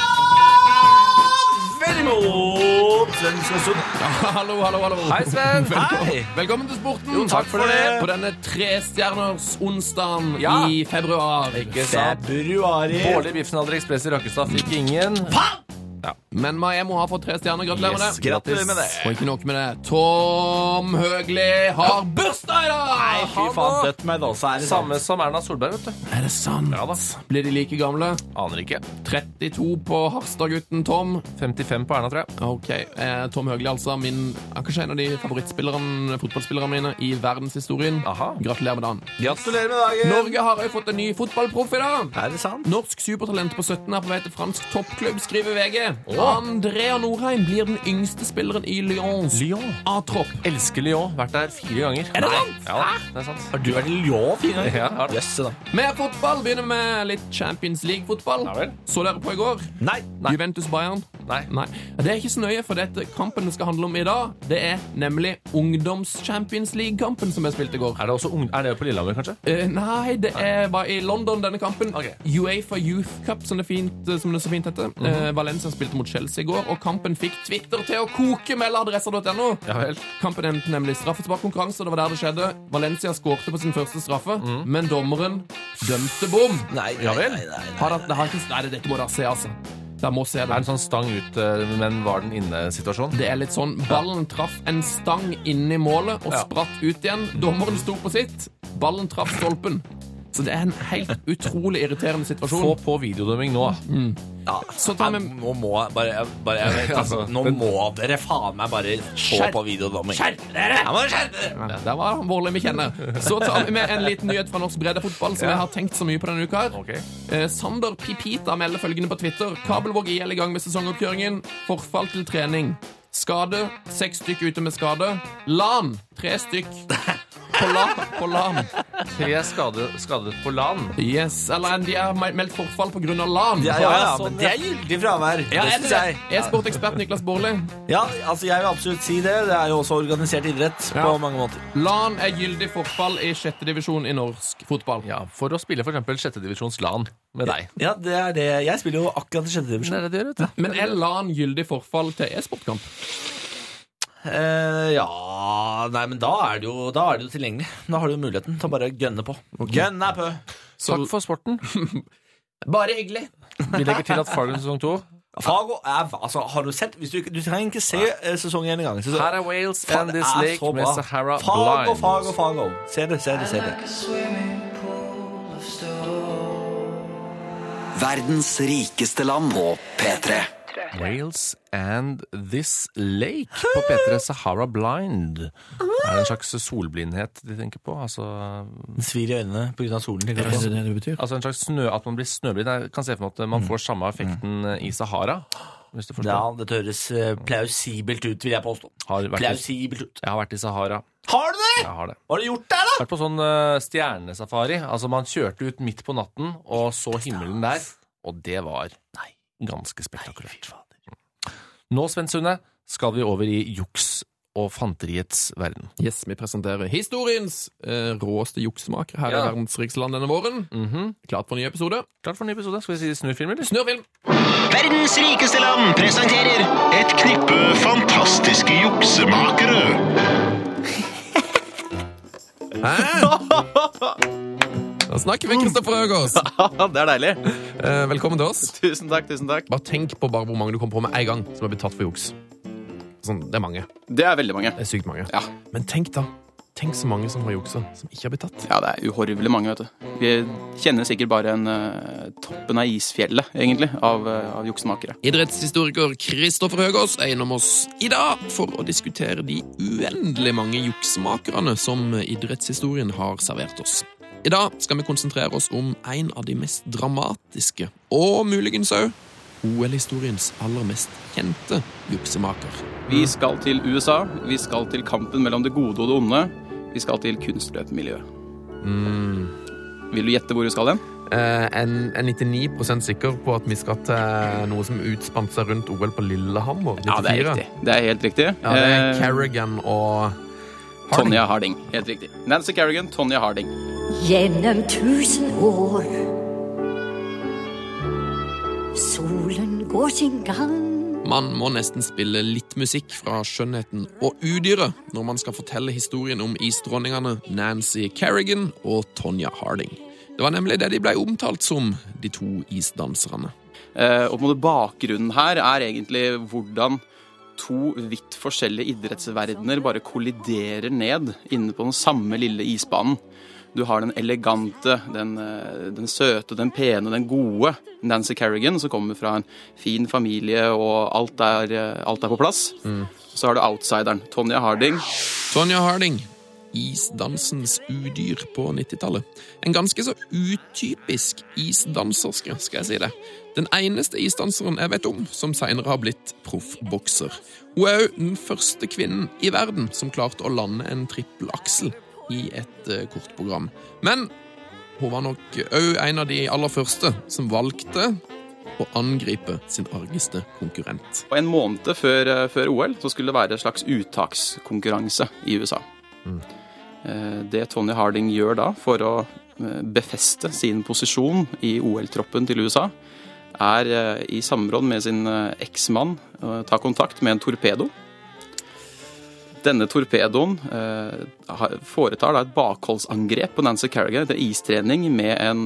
Hallo. Hei, Sven. Velkommen til sporten. Jo, takk for det. På denne 3-stjerners onsdagen i februar. Ikke sant? Bårli Biffsnadder Ekspress i Rakkestad fikk ingen. Ja. Men Maemo har fått 3 stjerner. Gratulerer med det. Gratulerer med det. Og ikke nok med det. Tom Høgli har bursdag i dag! Nei, fy faen, dødt meg da. Så er det samme som Erna Solberg, vet du. Er det sant? Ja da. Blir de like gamle? Aner ikke. 32 på Harstad-gutten Tom. 55 på Erna, tror jeg. Ok, Tom Høgli altså kanskje en av de fotballspillerne mine i verdenshistorien. Aha. Gratulerer med dagen. Gratulerer med dagen. Norge har jo fått en ny fotballproff i dag. Er det sant? Norsk supertalent på 17 er på vei til fransk toppklubb, skriver VG. Andrea Norheim blir den yngste spilleren i Lyons A-tropp. Elsker Lyon. Vært der 4 ganger. Er det sant? Ja, det er sant. Har du vært i Lyon 4 ganger? Ja, har det. Jøsse da. Med fotball begynner med litt Champions League-fotball. Ja vel. Så dere på i går? Nei. Juventus Bayern? Nei. Det er ikke så nøye, for dette kampen det skal handle om i dag, det er nemlig ungdoms-Champions League-kampen som er spilt i går. Er det på Lillehammer, kanskje? Nei, det var i London denne kampen. Okay. UEFA Youth Cup, som det så fint heter. Valencia spilte mot Chelsea i går, og kampen fikk Twitter til å koke, melder adresser.no. Ja vel. Kampen endte nemlig straffesparkkonkurranse, det var der det skjedde. Valencia skårte på sin første straffe, men dommeren dømte bom. Nei. Dette må da se, altså. Da må se det. Er det en sånn stang ut, men var den inne-situasjon? Det er litt sånn, ballen traff en stang inne i målet og spratt ut igjen. Dommeren sto på sitt, ballen traff stolpen. Så det er en helt utrolig irriterende situasjon. Få på videodømming nå. Ja, så nå må dere faen meg bare få på videodømming. Skjerp dere! Ja, der var han Bårli vi kjenner. Så tar vi med en liten nyhet fra norsk breddefotball som jeg har tenkt så mye på denne uka her. Okay. Sander Pipita melder følgende på Twitter. Kabelvåg IL i gang med sesongoppkjøringen. Forfall til trening. Skade. 6 stykk ute med skade. LAN. 3 stykk. På LAN. 3 skadet på LAN. Yes, eller de har meldt forfall på grunn av LAN. Ja, men det er gyldig fravær. Ja, e-sportekspert Niklas Bårli. Ja, altså jeg vil absolutt si det. Det er jo også organisert idrett på mange måter. LAN er gyldig forfall i 6. divisjon i norsk fotball. Ja, for å spille for eksempel 6. divisjons LAN med deg. Ja, det er det. Jeg spiller jo akkurat i 6. divisjon. Det er det du gjør, vet du. Men er LAN gyldig forfall til e-sportkamp? Nei, men da er det jo tilgjengelig. Da har du muligheten til å bare gønne på. Gønne på. Takk for sporten. Bare hyggelig. Vi legger til at Fargo sesong 2. Fargo har du sett? Du trenger ikke se sesong 1 en gang. Her er Wales and This Lake med Sahara Blind. Fargo. Se det. Verdens rikeste land på P3. Wales and This Lake på P3. Sahara Blind. Er det en slags solblindhet de tenker på? Altså, svir i øynene på grunn av solen. Er det det betyr? Altså en slags at man blir snøblind. Jeg kan se for meg at man får samme effekten i Sahara. Hvis du forstår. Ja, det høres plausibelt ut, vil jeg påstå. Plausibelt ut. Jeg har vært i Sahara. Har du det? Jeg har det. Hva har du gjort der, da? Vært på sånn stjernesafari. Altså man kjørte ut midt på natten og så himmelen der, og det var ganske spektakulært. Nå, Sven Sunde, skal vi over i juks og fanteriets verden. Yes, vi presenterer historiens råeste juksemaker her i verdens rikeste land denne våren. Klart for en ny episode? Klart for en ny episode. Skal vi si snurrfilm, eller? Snurrfilm! Verdens rikeste land presenterer et knippe fantastiske juksemakere. Hæ? Da snakker vi Kristoffer Høgås. Det deilig. Velkommen til oss. Tusen takk. Bare tenk på hvor mange du kom på med en gang som har blitt tatt for juks. Sånn, det er mange. Det er veldig mange. Det er sykt mange. Ja. Men tenk så mange som har juksa, som ikke har blitt tatt. Ja, det er uhorvelig mange, vet du. Vi kjenner sikkert bare toppen av isfjellet, egentlig, av juksemakere. Idrettshistoriker Kristoffer Høgås er innom oss i dag for å diskutere de uendelig mange juksemakerne som idrettshistorien har servert oss. I dag skal vi konsentrere oss om en av de mest dramatiske, og muligens også OL-historiens aller mest kjente juksemaker. Vi skal til USA, vi skal til kampen mellom det gode og det onde, vi skal til kunstløpmiljøet. Vil du gjette hvor du skal hen? Jeg er 99% sikker på at vi skal til noe som utspant seg rundt OL på Lillehammer, 94. Ja, det er riktig. Det er helt riktig. Ja, det er Kerrigan og Harding. Tonya Harding, helt riktig. Nancy Kerrigan, Tonya Harding. Gjennom 1000 år solen går sin gang. Man må nesten spille litt musikk fra skjønnheten og udyret når man skal fortelle historien om isdronningene Nancy Kerrigan og Tonya Harding. Det var nemlig det de ble omtalt som, de to isdanserne. Og bakgrunnen her er egentlig hvordan to vidt forskjellige idrettsverdener bare kolliderer ned inne på den samme lille isbanen. Du har den elegante, den søte, den pene, den gode Nancy Kerrigan, som kommer fra en fin familie, og alt er på plass. Så har du outsideren, Tonya Harding. Tonya Harding, isdansens udyr på 90-tallet. En ganske så utypisk isdanserske, skal jeg si det. Den eneste isdanseren jeg vet om som senere har blitt proffbokser. Hun er jo den første kvinnen i verden som klarte å lande en trippelaksel i et kortprogram. Men hun var nok også en av de aller første som valgte å angripe sin argeste konkurrent. Og en måned før OL så skulle det være en slags uttakskonkurranse i USA. Det Tonya Harding gjør da for å befeste sin posisjon i OL-troppen til USA, er i samråd med sin eksmann ta kontakt med en torpedo. Denne torpedoen foretar da et bakholdsangrep på Nancy Kerrigan etter istrening med en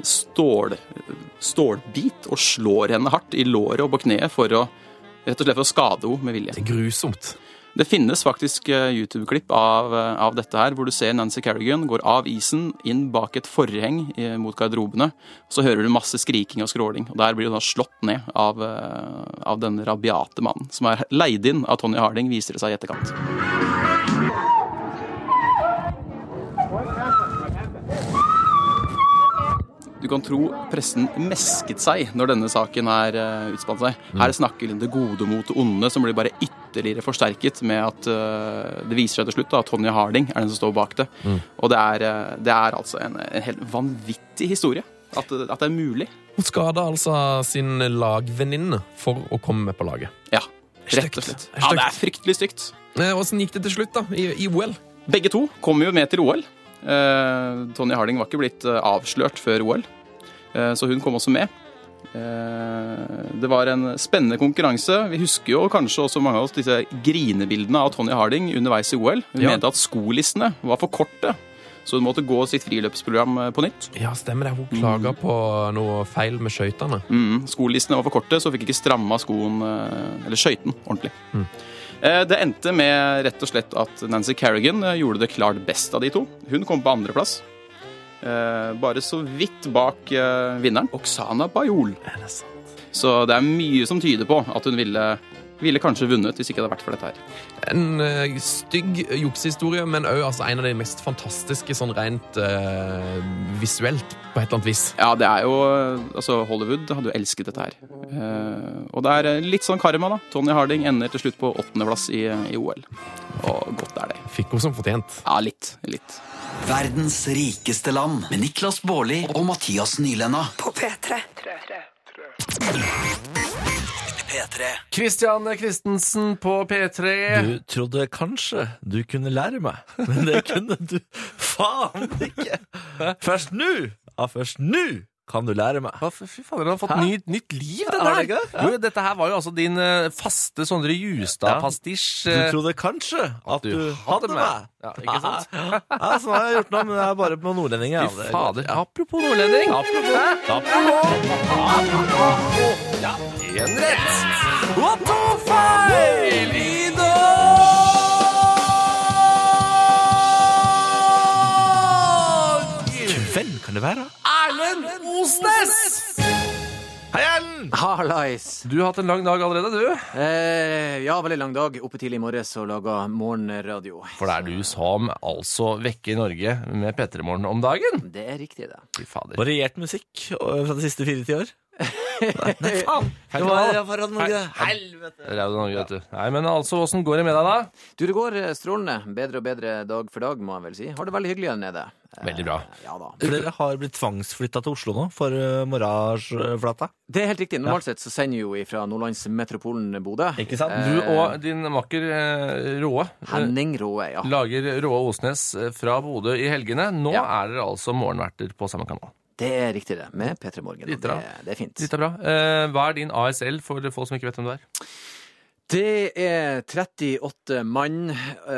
stålbit og slår henne hardt i låret og på kneet for å rett og slett for å skade henne med vilje. Det er grusomt. Det finnes faktisk YouTube-klipp av dette her, hvor du ser Nancy Kerrigan går av isen inn bak et forheng mot garderobene, så hører du masse skriking og skråling, og der blir hun da slått ned av den rabiate mannen, som er leid inn av Tonya Harding, viser det seg i etterkant. Du kan tro pressen mesket seg når denne saken her utspant seg. Her snakker det gode mot det onde, som blir bare ytterligere forsterket med at det viser seg til slutt at Tonya Harding er den som står bak det. Og det er altså en helt vanvittig historie, at det er mulig. Hun skadet altså sin lagvenninne for å komme med på laget. Ja, rett og slett. Ja, det er fryktelig stygt. Hvordan gikk det til slutt da, i OL? Begge to kom jo med til OL. Tonya Harding var ikke blitt avslørt før OL, så hun kom også med. Det var en spennende konkurranse. Vi husker jo kanskje også mange av oss disse grinebildene av Tonya Harding underveis i OL. Hun mente at skolistene var for korte, så hun måtte gå sitt friløpsprogram på nytt. Ja, stemmer det. Hun klaget på noe feil med skøytene. Skolistene var for korte, så fikk ikke stramma skoen, eller skøyten, ordentlig. Det endte med rett og slett at Nancy Kerrigan gjorde det klart best av de to. Hun kom på andreplass. Bare så vidt bak vinneren, Oksana Bajol. Så det er mye som tyder på at hun ville kanskje vunnet hvis ikke det hadde vært for dette her. En stygg juksehistorie, men også altså, en av de mest fantastiske sånn rent visuelt på et eller annet vis. Ja, det er jo, altså Hollywood hadde jo elsket dette her. Og det er litt sånn karma da. Tonya Harding ender til slutt på 8. plass i OL. Og godt er det. Fikk hun som fortjent. Ja, litt. Verdens rikeste land med Niklas Baarli og Mathias Nylenda. På P3. P3. Christian Christensen på P3. Du trodde kanskje du kunne lære meg, men det kunne du faen ikke. Først nå kan du lære meg. Fy fader, den har fått nytt liv, den her. Jo, dette her var jo altså din faste Sondre Justad-pastisj. Du trodde kanskje at du hadde meg. Ja, ikke sant? Sånn har jeg gjort nå, men det er bare på nordlendinger. Fy fader, apropos nordlending. Ja, en rett. Og to feil i dag. Hvem kan det være? Erlend Osnes! Hei, Erlend! Hallais. Du har hatt en lang dag allerede, du. Ja, veldig lang dag. Oppe tidlig i morges og laget morgenradio. For det er du som altså vekker Norge med P3-morgen om dagen. Det er riktig, det. Fy fader. Variert musikk fra de siste 4-10 år. Nei, faen. Helvete. Vet du. Nei, men altså, hvordan går det med deg da? Du, det går strålende. Bedre og bedre dag for dag, må jeg vel si. Har det veldig hyggelig her nede. Veldig bra. Ja da. For dere har blitt tvangsflyttet til Oslo nå for morgenflata. Det er helt riktig. Normalt sett så sender jo fra Nordlandsmetropolen Bodø. Ikke sant? Du og din makker Råe. Henning Råe, ja. Lager Råe Osnes fra Bodø i helgene. Nå er dere altså morgenverter på samme kanal. Det er riktig det, med P3 Morgen. Det er fint. Litt bra. Hva er din ASL for folk som ikke vet hvem du er? Det er 38 mann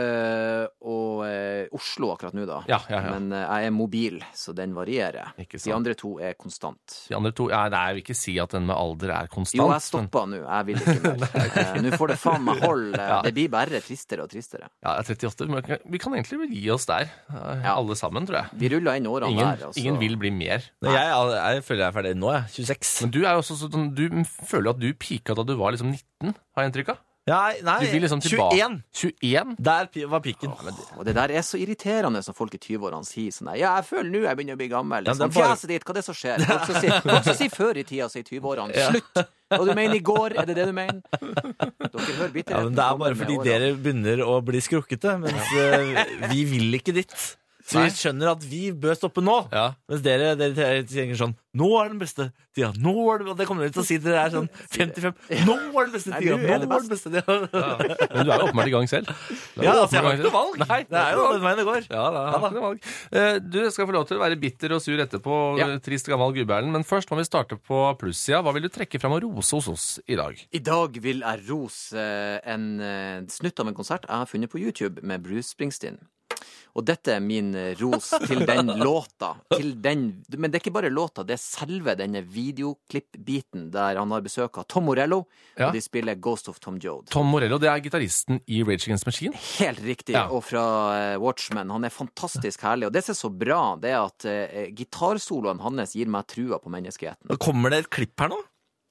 og Oslo akkurat nå da. Ja. Men jeg er mobil, så den varierer. De andre to er konstant. De andre to, nei, jeg vil ikke si at den med alder er konstant. Jo, jeg stopper nå. Jeg vil ikke mer. Nå får det faen meg hold. Det blir bare tristere og tristere. Ja, 38. Men vi kan egentlig vel gi oss der. Alle sammen, tror jeg. Vi ruller inn årene der. Altså. Ingen vil bli mer. Jeg føler jeg er ferdig nå, 26. Men du er jo også sånn, du føler at du pika da du var liksom 19, har jeg inntrykk av? Nei, du vil liksom 21. 21? Der var piken. Og det der er så irriterende som folk i 20-årene sier sånn, ja, jeg føler nå jeg begynner å bli gammel. Liksom, fjeset ditt, hva er det som skjer? Folk som sier før i tida, så i 20-årene, slutt! Hva du mener i går, er det det du mener? Dere hører bitterheten. Ja, men det er bare fordi dere begynner å bli skrukkete, mens vi vil ikke ditt. Så vi skjønner at vi bør stoppe nå. Mens dere tenker sånn, nå er den beste tida. Og det kommer dere til å si til dere er sånn 55. Nå er den beste tida. Nå er den beste tida. Men du er jo åpenbart i gang selv. Ja, altså, jeg har ikke noe valg. Nei, det er jo den veien det går. Ja, det er ikke noe valg. Du skal få lov til å være bitter og sur etterpå, trist gammel gubberlen. Men først må vi starte på plussida. Hva vil du trekke frem og rose hos oss i dag? I dag vil jeg rose en snutt av en konsert jeg har funnet på YouTube med Bruce Springsteen. Og dette er min ros til den låta. Men det er ikke bare låta, det er selve denne videoklippbiten der han har besøk av Tom Morello, og de spiller Ghost of Tom Joad. Tom Morello, det er gitaristen i Rage Against the Machine? Helt riktig, og fra Watchmen. Han er fantastisk herlig, og det som er så bra, det er at gitarsoloen hans gir meg trua på menneskeheten. Kommer det et klipp her nå?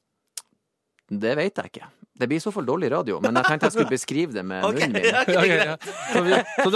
Det vet jeg ikke. Det blir i så fall dårlig radio, men jeg tenkte jeg skulle beskrive det med munnen min. Så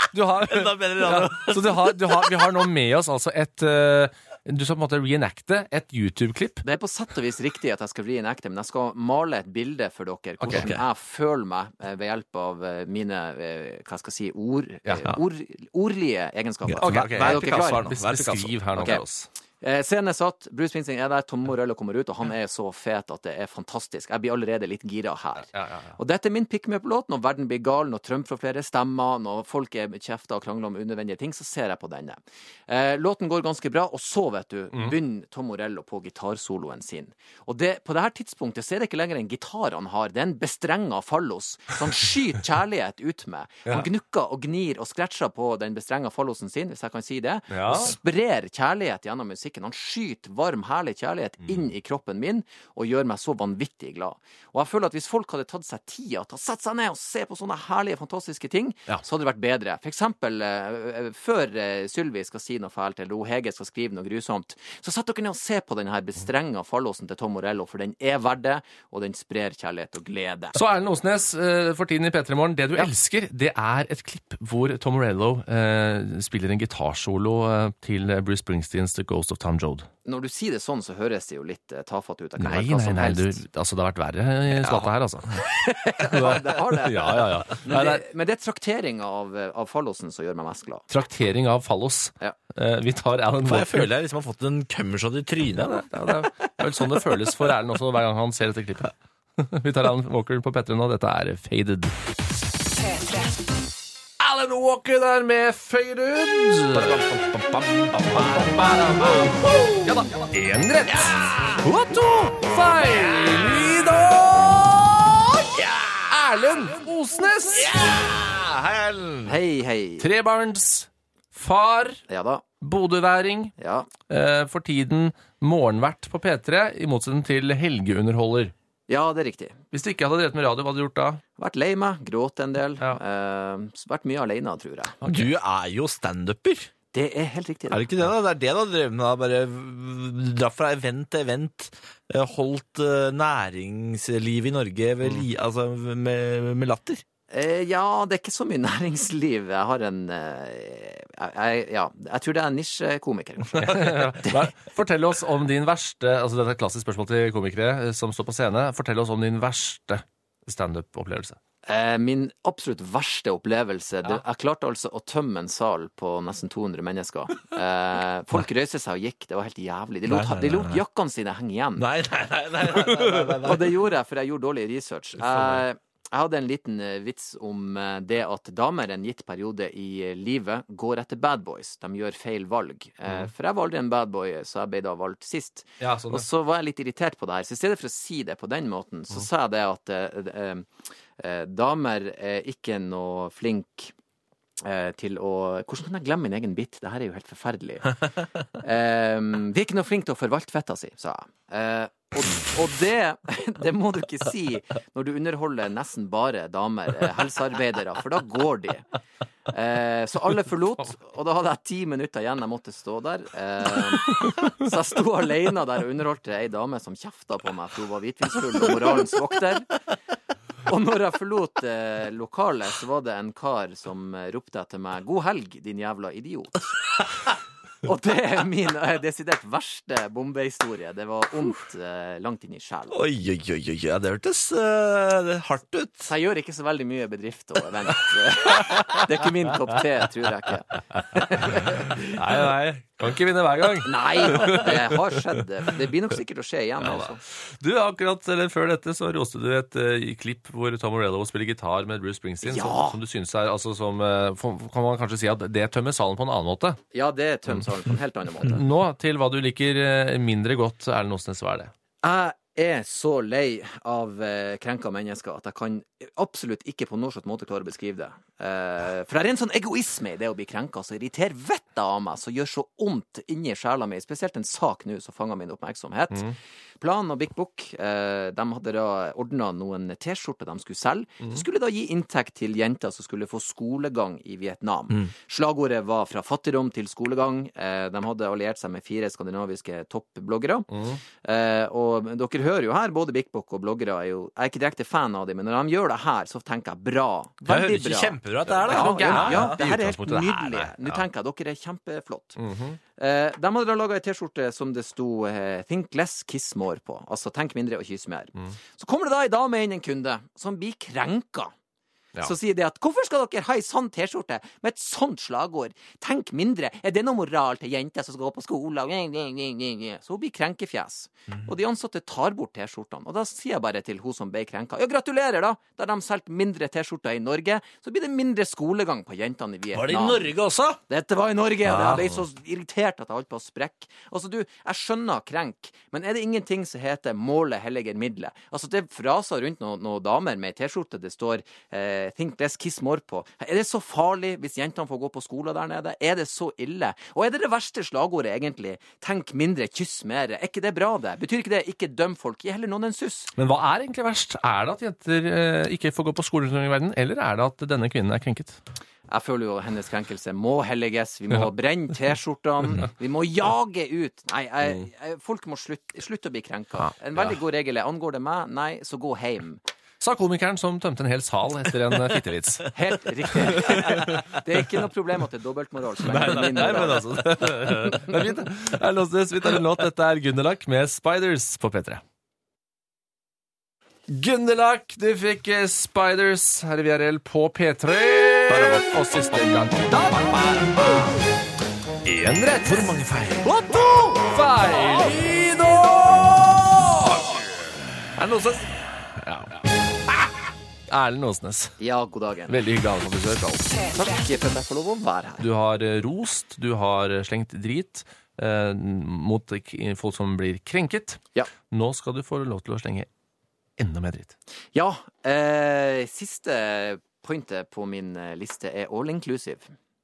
vi har nå med oss altså et du skal på en måte reenacte et YouTube-klipp. Det er på sett og vis riktig at jeg skal reenacte, men jeg skal male et bilde for dere. Hvordan jeg føler meg ved hjelp av mine, hva skal jeg si, ordlige egenskaper. Vær Picasso her nå. Beskriv her nå for oss. Scenen er satt, Bruce Springsteen er der, Tom Morello kommer ut, og han er så fet at det er fantastisk. Jeg blir allerede litt gira her. Og dette er min pick-me-up-låt. Når verden blir gal, når Trump får flere stemmer, når folk er kjefter og krangler om unødvendige ting, så ser jeg på denne. Låten går ganske bra, og så, vet du, begynner Tom Morello på gitarsoloen sin. Og på dette tidspunktet så er det ikke lenger en gitar han har, det er en bestrenget fallos, så han skyter kjærlighet ut med. Han gnukker og gnir og skretcher på den bestrenget fallosen sin, hvis jeg kan si det, og sprer kjærlighet gjennom musikken. Han skyter varm, herlig kjærlighet inn i kroppen min og gjør meg så vanvittig glad. Og jeg føler at hvis folk hadde tatt seg tida til å sette seg ned og se på sånne herlige, fantastiske ting, så hadde det vært bedre. For eksempel, før Sylvi skal si noe fælt, eller Hege skal skrive noe grusomt, så sett dere ned og se på denne bestrenget fallosen til Tom Morello, for den er verdt det, og den sprer kjærlighet og glede. Så Erlend Osnes, for tiden i P3 Morgen, det du elsker, det er et klipp hvor Tom Morello spiller en gitarsolo til Bruce Springsteens The Ghost of Tom Joad. Når du sier det sånn, så høres det jo litt tafatt ut. Nei, det har vært verre i slata her, altså. Det har det. Ja. Men det er traktering av fallosen som gjør meg mest glad. Traktering av fallos. Vi tar Alan Walker. Jeg føler jeg liksom har fått en kømmershot i trynet. Det er vel sånn det føles for Erlend også hver gang han ser dette klippet. Vi tar Alan Walker på P3 nå. Dette er Faded. Alan Walker der med Faded. Ja da. En rett. Og to feil i dag. Erlend Osnes. Hei, Erlend. Hei. Trebarns far. Ja da. Bodøværing. Ja. For tiden morgenvert på P3, i motsetning til helgeunderholder. Ja, det er riktig. Hvis du ikke hadde drevet med radio, hva hadde du gjort da? Vært lei meg, gråt en del. Vært mye alene, tror jeg. Du er jo stand-upper. Det er helt riktig. Er det ikke det da? Det er det du har drevet med da? Bare dra fra event til event, holdt næringsliv i Norge altså med latter. Ja, det er ikke så mye næringsliv. Jeg har en jeg tror det er en nisjekomiker. Fortell oss om din verste, altså dette er et klassisk spørsmål til komikere som står på scene. Fortell oss om din verste stand-up-opplevelse. Min absolutt verste opplevelse. Jeg klarte altså å tømme en sal på nesten 200 mennesker. Folk røyste seg og gikk. Det var helt jævlig. De lot jakkene sine henge igjen. Nei. Og det gjorde jeg, for jeg gjorde dårlig research. Jeg hadde en liten vits om det at damer en gitt periode i livet går etter bad boys. De gjør feil valg. For jeg var aldri en bad boy, så jeg ble da valgt sist. Ja, sånn. Og så var jeg litt irritert på det her. Så i stedet for å si det på den måten, så sa jeg det at damer er ikke noe flink til å... Hvordan kan jeg glemme min egen bit? Dette er jo helt forferdelig. Vi er ikke noe flink til å forvalte fetta si, sa jeg. Og det må du ikke si når du underholder nesten bare damer, helsearbeidere, for da går de. Så alle forlot, og da hadde jeg 10 minutter igjen jeg måtte stå der. Så jeg sto alene der og underholdte ei dame som kjefta på meg, for hun var hvitvinsfull og moralens vokter. Og når jeg forlot lokalet, så var det en kar som ropte etter meg: "God helg, din jævla idiot." Og det er min desidert verste bombehistorie. Det var ondt langt inn i sjelen. Oi, ja, det hørtes hardt ut. Så jeg gjør ikke så veldig mye bedrift og event. Det er ikke min kopp te, tror jeg ikke. Nei. Kan ikke vinne hver gang. Nei, det har skjedd. Det blir nok sikkert å skje igjen. Altså. Du, før dette så roste du et klipp hvor Tom Morello spiller gitar med Bruce Springsteen, som du synes er, altså som, kan man kanskje si at det tømmer salen på en annen måte? Ja, det tømmer salen på en helt annen måte. Nå til hva du liker mindre godt, Erlend Osnes, hva er det? Jeg er så lei av krenka mennesker at jeg kan absolutt ikke på noen slags måte klare å beskrive det. For det er en sånn egoisme i det å bli krenka, så irriterer vettet av meg, så gjør så ondt inni sjela mi, spesielt en sak nå som fanger min oppmerksomhet. Plan og Big Book, de hadde da ordnet noen t-skjorter de skulle selge, så skulle da gi inntekt til jenter som skulle få skolegang i Vietnam. Slagordet var fra fattigdom til skolegang. De hadde alliert seg med 4 skandinaviske toppbloggere. Og dere hører jo her, både Big Book og bloggere jeg er ikke direkte fan av dem, men når de gjør det her, så tenker jeg bra. Veldig bra. Kjempebra at det er det. Ja, det her er helt nydelig. Nå tenker jeg, dere er kjempeflott. De hadde da laget en t-skjorte som det sto Think Less, Kiss More på. Altså, tenk mindre og kyss mer. Så kommer det da i dame inn en kunde som blir krenka. Så sier de at, hvorfor skal dere ha en sånn t-skjorte med et sånt slagord? Tenk mindre. Er det noe moral til jenter som skal gå på skole? Så hun blir krenkefjes. Og de ansatte tar bort t-skjortene. Og da sier jeg bare til hun som ble krenka: ja, gratulerer da. Da har de solgt mindre t-skjorter i Norge, så blir det mindre skolegang på jentene i Vietnam. Var det i Norge også? Dette var i Norge, og jeg ble så irritert at jeg holdt på å sprekke. Altså du, jeg skjønner krenk, men er det ingenting som heter målet helliger middelet? Altså det fraser rundt noen damer med t-skjorte, det står Think Less, Kiss More på. Er det så farlig hvis jentene får gå på skole der nede? Er det så ille? Og er det verste slagordet egentlig? Tenk mindre, kyss mer. Er ikke det bra det? Betyr ikke det ikke døm folk? Gi heller noen en suss. Men hva er egentlig verst? Er det at jenter ikke får gå på skole rundt i verden, eller er det at denne kvinnen er krenket? Jeg føler jo hennes krenkelse må helliges. Vi må brenne t-skjortene. Vi må jage ut. Nei, folk må slutte å bli krenka. En veldig god regel er, angår det meg? Nei, så gå hjem. Sa komikeren som tømte en hel sal etter en fittevits. Helt riktig. Det er ikke noe problem at det er dobbeltmoral. Nei, men altså. Det er fint. Jeg låste så vidt en låt. Dette er Gunderlach med Spiders på P3. Gunderlach, du fikk Spiders her i VRL på P3. Og siste gang. En rett. Hvor mange feil? Og 2 feil i dag! Er det noe som... Ja, Erlend Osnes. Ja, god dagen. Veldig hyggelig å ha deg på besøk. Takk for at jeg får lov å være her. Du har rost, du har slengt drit mot folk som blir krenket. Ja. Nå skal du få lov til å slenge enda mer dritt. Ja, siste pointet på min liste er all inclusive.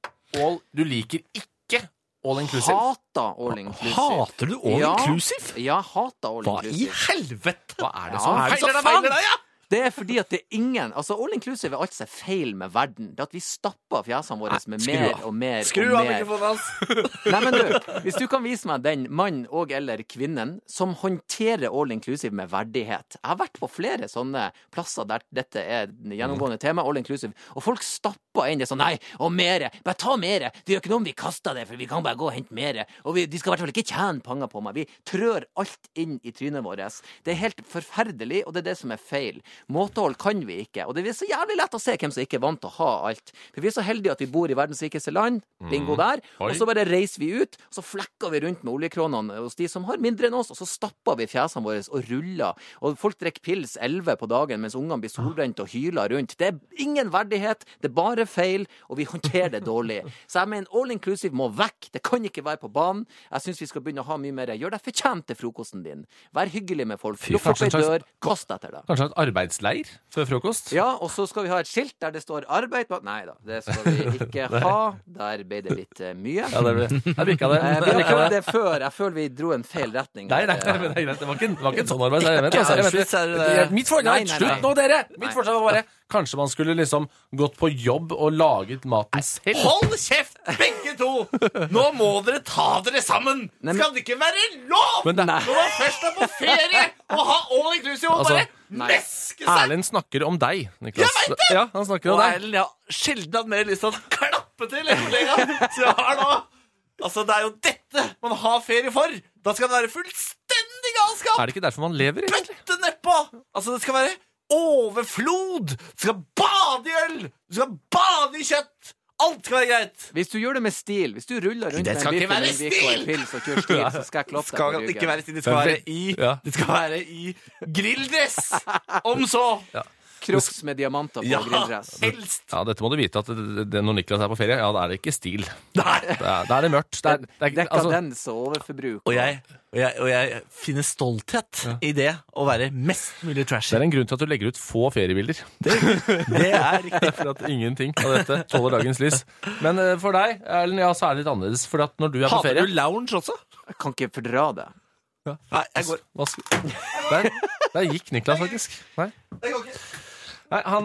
Du liker ikke all inclusive? Hater all inclusive. Hater du all inclusive? Ja, hater all Hva inclusive. i helvete? Hva er det som feiler deg, ja? Det er fordi at det er ingen... Altså, all inclusive er alt som er feil med verden. Det er at vi stapper fjasene våre med mer og mer Skru og av mer. mikrofonen hans! Nei, men du, hvis du kan vise meg den mann og eller kvinnen som håndterer all inclusive med verdighet. Jeg har vært på flere sånne plasser der dette er gjennomgående tema, all inclusive, og folk stapper inn det sånn, nei, og mere, bare ta mere. Det gjør ikke noe om vi kaster det, for vi kan bare gå og hente mere. Og de skal i hvert fall ikke tjene penger på meg. Vi trør alt inn i trynet vårt. Det er helt forferdelig, og det er det som er feil. Måtehold kan vi ikke, og det er så jævlig lett å se hvem som ikke er vant til å ha alt. For vi er så heldige at vi bor i verdens rikeste land, bingo der, og så bare reiser vi ut, og så flekker vi rundt med oljekronene hos de som har mindre enn oss, og så stapper vi fjasene våre og ruller, og folk drikker pils 11 på dagen, mens ungene blir solbrent og hyler rundt. Det er ingen verdighet, det er bare feil, og vi håndterer det dårlig. Så jeg mener, all inclusive må vekk, det kan ikke være på banen. Jeg synes vi skal begynne å ha mye mer. Gjør deg fortjent til frokosten din. Vær hyggelig med folk. Lukk opp en dør, kast etter deg. Kanskje et arbeidsleir før frokost? Ja, og så skal vi ha et skilt der det står arbeid på... Nei da, det skal vi ikke ha. Der ble det litt mye. Ja, jeg bikka det. Vi har prøvd det før. Jeg føler vi dro en feil retning. Nei, men det er greit. Det var ikke en sånn arbeidsleir. Mitt forslag, slutt nå dere! Mitt forslag var bare, kanskje man skulle liksom gått på jobb og laget maten selv. Hold kjeft, begge to! Nå må dere ta dere sammen! Skal det ikke være lov når man først er på ferie og ha all inclusive og bare meske seg? Erlend snakker om deg, Niklas. Jeg vet det! Ja, han snakker om deg. Erlend, jeg har sjelden hatt mer lyst til å klappe til en kollega. Så jeg har nå... Altså, det er jo dette man har ferie for. Da skal det være fullstendig galskap. Er det ikke derfor man lever, egentlig? Bøtte nedpå! Altså, det skal være overflod. Du skal bade i øl. Du skal bade i kjøtt. Alt skal være greit. Hvis du gjør det med stil, hvis du ruller rundt Det skal med ikke være en biff og en pils og kjører stil, så skal jeg klappe deg på ryggen. Ikke være stil, det skal være i grilldress. Om så. Ja. Crocs med diamanter på grilldress. Helst. Ja, dette må du vite at når Niklas er på ferie, ja, da er det ikke stil. Da er det mørkt. Dekadens og overforbruk. Og jeg finner stolthet i det å være mest mulig trashy. Det er en grunn til at du legger ut få feriebilder. Det er riktig. For at ingenting av dette tåler dagens lys. Men for deg, Erlend, ja, så er det litt annerledes. For at når du er på ferie... Hater du lounge også? Jeg kan ikke fordra det. Ja. Nei, jeg går. Der gikk Niklas faktisk. Nei. Det går ikke. Nei, han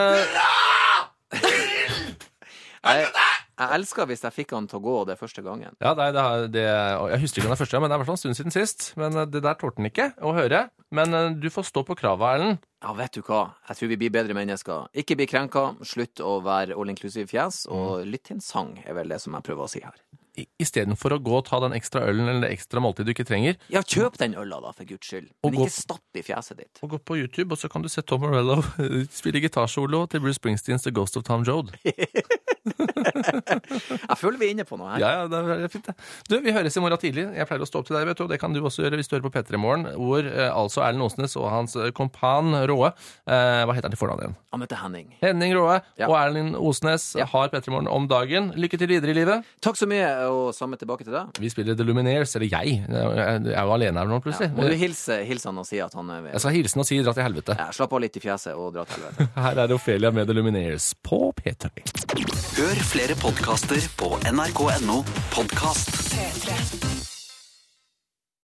Jeg elsker hvis jeg fikk han til å gå det første gangen. Ja, jeg husker ikke den første gang, men det er i hvert fall en stund siden sist. Men det der tålte han ikke å høre. Men du får stå på kravet, Erlend. Ja, vet du hva? Jeg tror vi blir bedre mennesker. Ikke bli krenka, slutt å være all-inclusive fjes, og lytt til en sang er vel det som jeg prøver å si her. I stedet for å gå og ta den ekstra ølen eller det ekstra måltid du ikke trenger. Ja, kjøp den øla da, for Guds skyld. Men ikke stapp i fjeset ditt. Og gå på YouTube, og så kan du se Tom Morello spille gitarsolo til Bruce Springsteens The Ghost of Tom Joad. Jeg føler vi er inne på noe her. Ja, det er fint det. Du, vi høres i morgen tidlig. Jeg pleier å stå opp til deg, vet du, og det kan du også gjøre hvis du hører på P3 Morgen, hvor altså Erlend Osnes og hans kompan Råe, hva heter han til fornavn igjen? Han heter Henning. Henning Råe og Erlend Osnes har P3 Morgen om dagen. Lykke til videre i livet. Takk så mye, og samme tilbake til deg. Vi spiller The Lumineers, eller jeg er jo alene her nå plutselig. Må du hilse han og si at han er ved. Jeg skal hilse han og si dra til helvete. Ja, slapp av litt i fjeset og dra til helvete. Her er Ophelia med The Lumineers på P3. Hør flere podcaster på nrk.no podcast. P3.